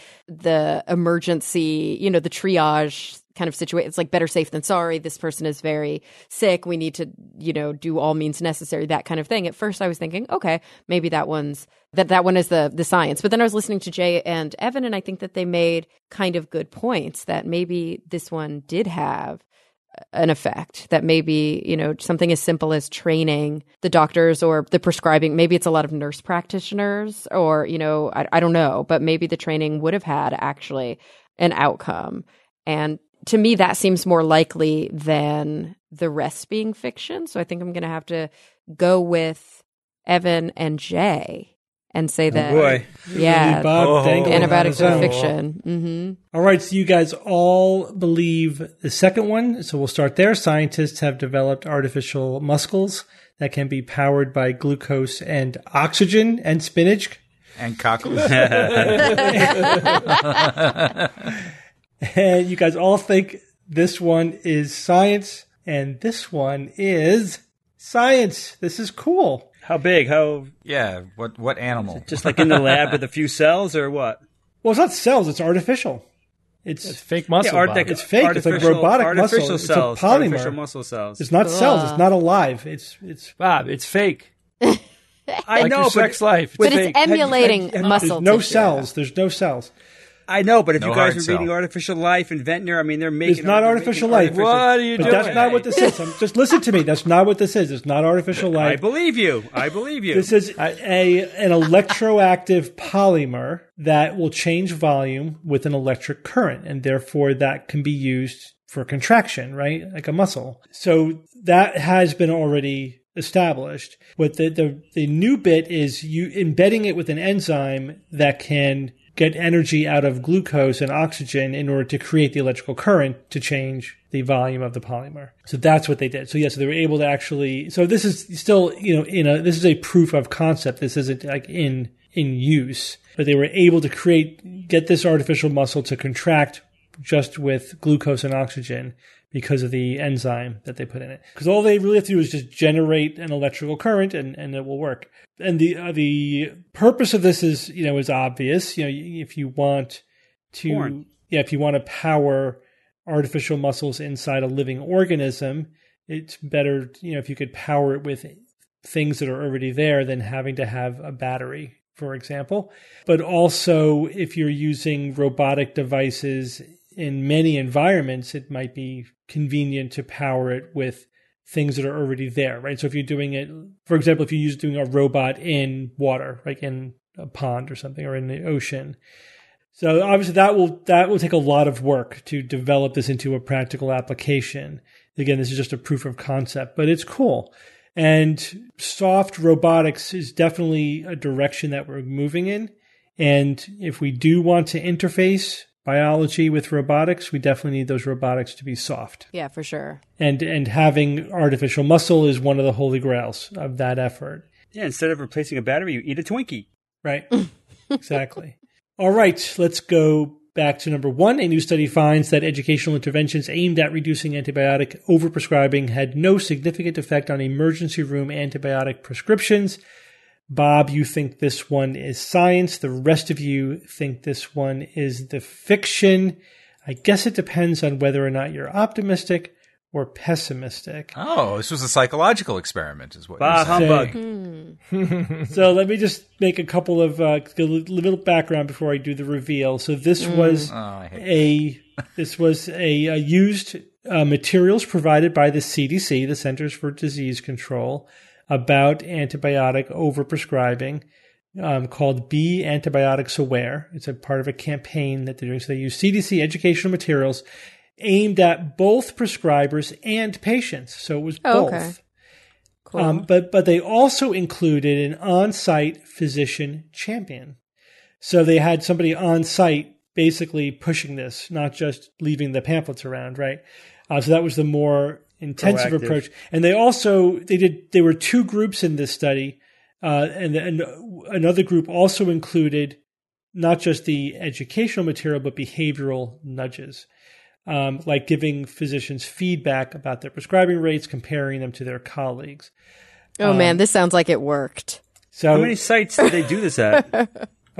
emergency, the triage kind of situation, it's like better safe than sorry. This person is very sick. We need to, do all means necessary, that kind of thing. At first I was thinking, okay, maybe that one is the science. But then I was listening to Jay and Evan, and I think that they made kind of good points that maybe this one did have an effect, that maybe, something as simple as training the doctors or the prescribing, maybe it's a lot of nurse practitioners or, I don't know, but maybe the training would have had actually an outcome. And to me, that seems more likely than the rest being fiction. So I think I'm going to have to go with Evan and Jay and say that, antibiotics are fiction. Mm-hmm. All right, so you guys all believe the second one. So we'll start there. Scientists have developed artificial muscles that can be powered by glucose and oxygen and spinach. And cockles. And you guys all think this one is science, and this one is science. This is cool. How big? Yeah, what animal? Just like in the lab with a few cells or what? Well, it's not cells, it's artificial. It's fake muscle. Yeah, it's fake. It's like robotic muscle. Cells, it's a polymer. artificial muscle cells. It's not cells. It's not alive. It's Bob, it's fake. I know, your sex life. But it's emulating muscle. There's no cells. There's no cells. I know, but if you guys are reading Artificial Life and Ventnor, I mean, they're making... It's not Artificial Life. What are you doing? But that's not what this is. Just listen to me. That's not what this is. It's not Artificial Life. I believe you. This is an electroactive polymer that will change volume with an electric current, and therefore that can be used for contraction, right? Like a muscle. So that has been already established. But the new bit is you embedding it with an enzyme that can get energy out of glucose and oxygen in order to create the electrical current to change the volume of the polymer. So that's what they did. So so they were able to actually, so this is still, this is a proof of concept. This isn't like in use, but they were able to get this artificial muscle to contract just with glucose and oxygen because of the enzyme that they put in it. Because all they really have to do is just generate an electrical current and it will work. And the purpose of this is, is obvious. If you want to power artificial muscles inside a living organism, it's better, if you could power it with things that are already there than having to have a battery, for example. But also, if you're using robotic devices in many environments, it might be convenient to power it with things that are already there, right? So if you're doing it, for example, if you're doing a robot in water, like in a pond or something, or in the ocean, So obviously that will take a lot of work to develop this into a practical application. Again, this is just a proof of concept, but it's cool. And soft robotics is definitely a direction that we're moving in. And if we do want to interface biology with robotics, we definitely need those robotics to be soft. Yeah, for sure. And having artificial muscle is one of the holy grails of that effort. Yeah, instead of replacing a battery, you eat a Twinkie. Right. Exactly. All right, let's go back to number 1. A new study finds that educational interventions aimed at reducing antibiotic overprescribing had no significant effect on emergency room antibiotic prescriptions. Bob, you think this one is science. The rest of you think this one is the fiction. I guess it depends on whether or not you're optimistic or pessimistic. Oh, this was a psychological experiment, is what bah, you're humbug. So let me just make a couple of little background before I do the reveal. So this was used materials provided by the CDC, the Centers for Disease Control, about antibiotic overprescribing, called Be Antibiotics Aware. It's a part of a campaign that they're doing. So they use CDC educational materials aimed at both prescribers and patients. So it was both. Okay. Cool. But they also included an on-site physician champion. So they had somebody on site basically pushing this, not just leaving the pamphlets around, right? So that was the more intensive approach. And there were 2 groups in this study, and another group also included not just the educational material, but behavioral nudges. Like giving physicians feedback about their prescribing rates, comparing them to their colleagues. Oh, man, this sounds like it worked. So, how many sites did they do this at?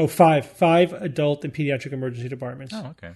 5 adult and pediatric emergency departments. Oh, okay.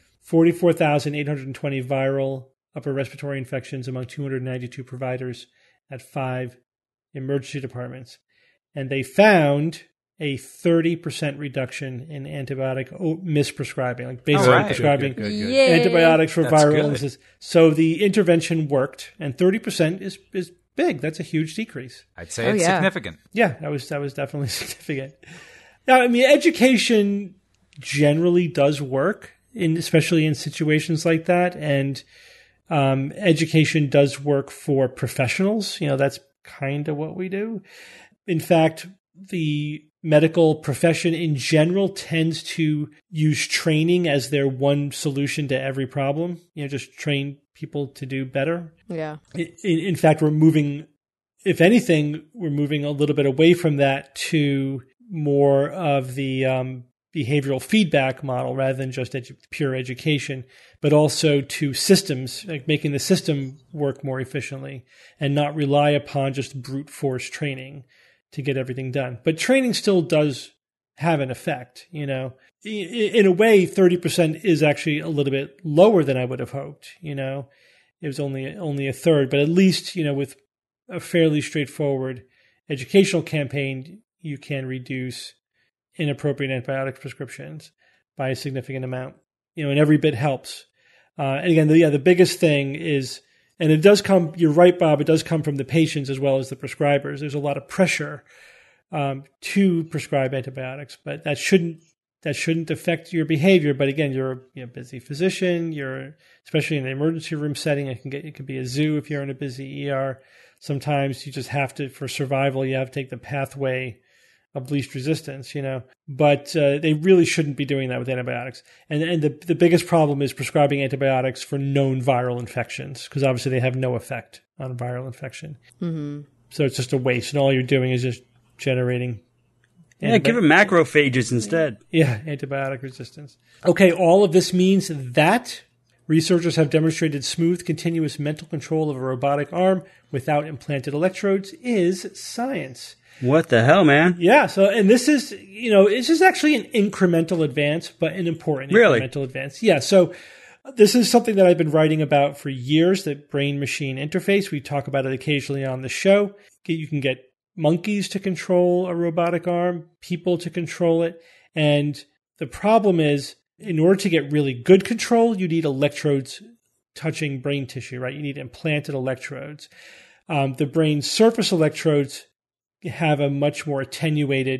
44,820 viral upper respiratory infections among 292 providers at 5 emergency departments. And they found a 30% reduction in antibiotic misprescribing, like basically prescribing antibiotics for viral illnesses. So the intervention worked, and 30% is big. That's a huge decrease. I'd say it's significant. Yeah, that was definitely significant. Now, I mean, education generally does work, especially in situations like that, and education does work for professionals. That's kind of what we do. In fact, the medical profession in general tends to use training as their one solution to every problem. Just train people to do better. Yeah. In fact, we're moving a little bit away from that to more of the behavioral feedback model rather than just pure education, but also to systems, like making the system work more efficiently and not rely upon just brute force training to get everything done. But training still does have an effect, In a way, 30% is actually a little bit lower than I would have hoped, It was only a third, but at least, with a fairly straightforward educational campaign, you can reduce inappropriate antibiotic prescriptions by a significant amount, and every bit helps. And again, the biggest thing is, and it does come, you're right, Bob, it does come from the patients as well as the prescribers. There's a lot of pressure to prescribe antibiotics, but that shouldn't affect your behavior. But again, you're a busy physician, you're especially in an emergency room setting, it could be a zoo if you're in a busy ER. Sometimes you just have to, for survival, you have to take the pathway of least resistance, but they really shouldn't be doing that with antibiotics. And the biggest problem is prescribing antibiotics for known viral infections, because obviously they have no effect on viral infection. Mm-hmm. So it's just a waste, and all you're doing is just generating. Yeah, give them macrophages instead. Yeah, antibiotic resistance. Okay, all of this means that researchers have demonstrated smooth, continuous mental control of a robotic arm without implanted electrodes is science. What the hell, man? Yeah. So, and this is, this is actually an incremental advance, but an important incremental advance. Yeah. So this is something that I've been writing about for years, the brain-machine interface. We talk about it occasionally on the show. You can get monkeys to control a robotic arm, people to control it. And the problem is, in order to get really good control, you need electrodes touching brain tissue, right? You need implanted electrodes. The brain surface electrodes have a much more attenuated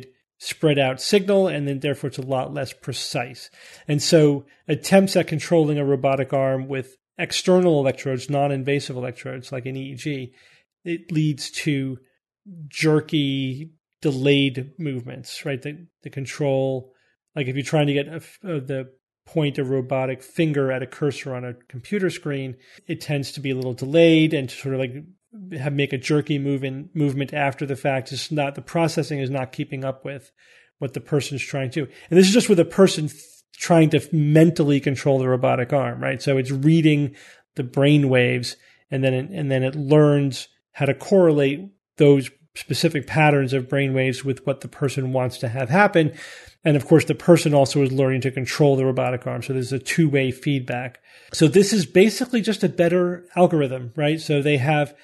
spread out signal, and then therefore it's a lot less precise. And so attempts at controlling a robotic arm with external electrodes, non-invasive electrodes like an EEG, it leads to jerky, delayed movements, right? The control, like if you're trying to get the point a robotic finger at a cursor on a computer screen, it tends to be a little delayed and to sort of like make a jerky movement after the fact. It's not, the processing is not keeping up with what the person's trying to. And this is just with a person trying to mentally control the robotic arm, right? So it's reading the brain waves, and then it learns how to correlate those specific patterns of brain waves with what the person wants to have happen. And of course, the person also is learning to control the robotic arm. So there's a two-way feedback. So this is basically just a better algorithm, right? So they have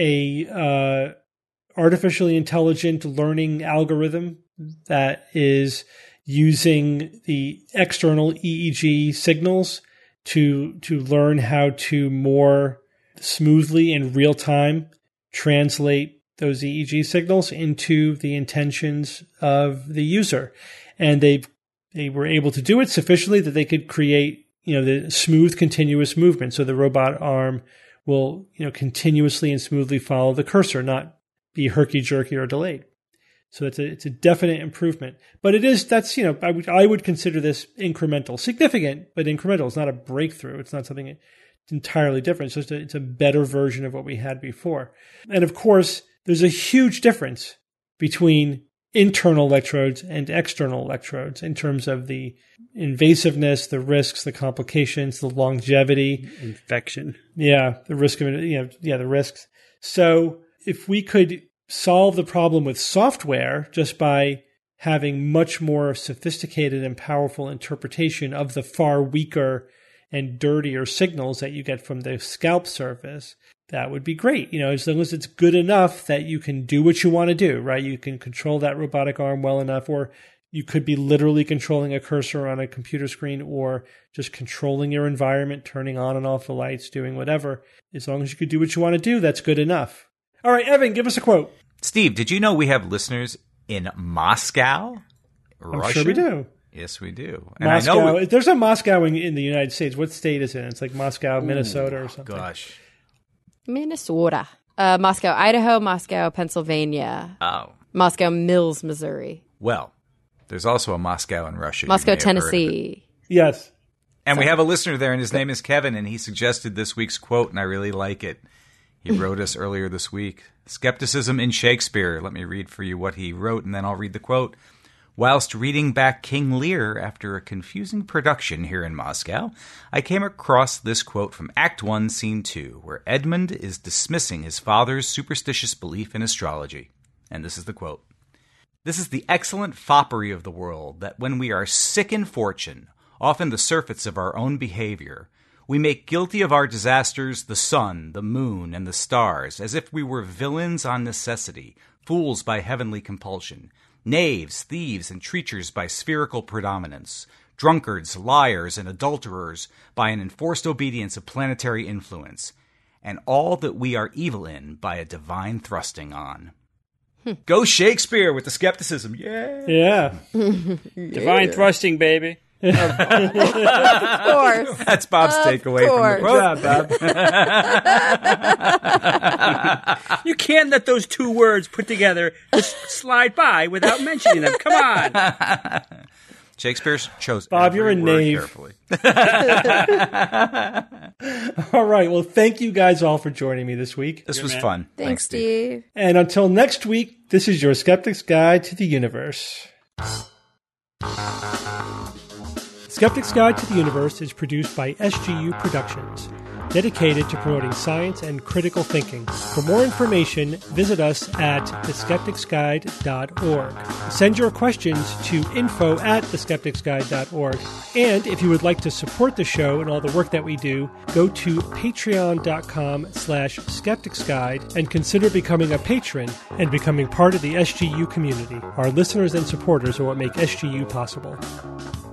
a artificially intelligent learning algorithm that is using the external EEG signals to learn how to more smoothly in real time translate those EEG signals into the intentions of the user. And they were able to do it sufficiently that they could create, the smooth continuous movement. So the robot arm will, continuously and smoothly follow the cursor, not be herky-jerky or delayed. So it's a definite improvement. But I would consider this incremental, significant, but incremental. It's not a breakthrough. It's not something entirely different. It's a better version of what we had before. And of course, there's a huge difference between internal electrodes and external electrodes in terms of the invasiveness, the risks, the complications, the longevity. Infection. Yeah, the risk of the risks. So if we could solve the problem with software just by having much more sophisticated and powerful interpretation of the far weaker and dirtier signals that you get from the scalp surface, that would be great. As long as it's good enough that you can do what you want to do, right? You can control that robotic arm well enough, or you could be literally controlling a cursor on a computer screen, or just controlling your environment, turning on and off the lights, doing whatever. As long as you could do what you want to do, that's good enough. All right, Evan, give us a quote. Steve, did you know we have listeners in Moscow, Russia? I'm sure we do. Yes, we do. And Moscow. I know there's a Moscow in the United States. What state is it? It's like Moscow, Minnesota, or something. Gosh. Minnesota. Moscow, Idaho, Moscow, Pennsylvania. Oh. Moscow Mills, Missouri. Well, there's also a Moscow in Russia. Moscow, Tennessee. Yes. And we have a listener there, and his name is Kevin, and he suggested this week's quote, and I really like it. He wrote us earlier this week. Skepticism in Shakespeare. Let me read for you what he wrote, and then I'll read the quote. Whilst reading back King Lear after a confusing production here in Moscow, I came across this quote from Act 1, Scene 2, where Edmund is dismissing his father's superstitious belief in astrology. And this is the quote. This is the excellent foppery of the world, that when we are sick in fortune, often the surfeits of our own behavior, we make guilty of our disasters the sun, the moon, and the stars, as if we were villains on necessity, fools by heavenly compulsion, knaves, thieves, and treachers by spherical predominance, drunkards, liars, and adulterers by an enforced obedience of planetary influence, and all that we are evil in by a divine thrusting on. Go Shakespeare with the skepticism. Yeah. Divine thrusting, baby. Of course. That's Bob's takeaway from the quote. Good job, Bob. You can't let those two words put together just slide by without mentioning them. Come on. Shakespeare chose Bob, you're a knave. Carefully. All right. Well, thank you guys all for joining me this week. This was fun. Thanks, Steve. And until next week, this is your Skeptic's Guide to the Universe. Skeptic's Guide to the Universe is produced by SGU Productions, dedicated to promoting science and critical thinking. For more information, visit us at theskepticsguide.org. Send your questions to info@theskepticsguide.org. And if you would like to support the show and all the work that we do, go to patreon.com/skepticsguide and consider becoming a patron and becoming part of the SGU community. Our listeners and supporters are what make SGU possible.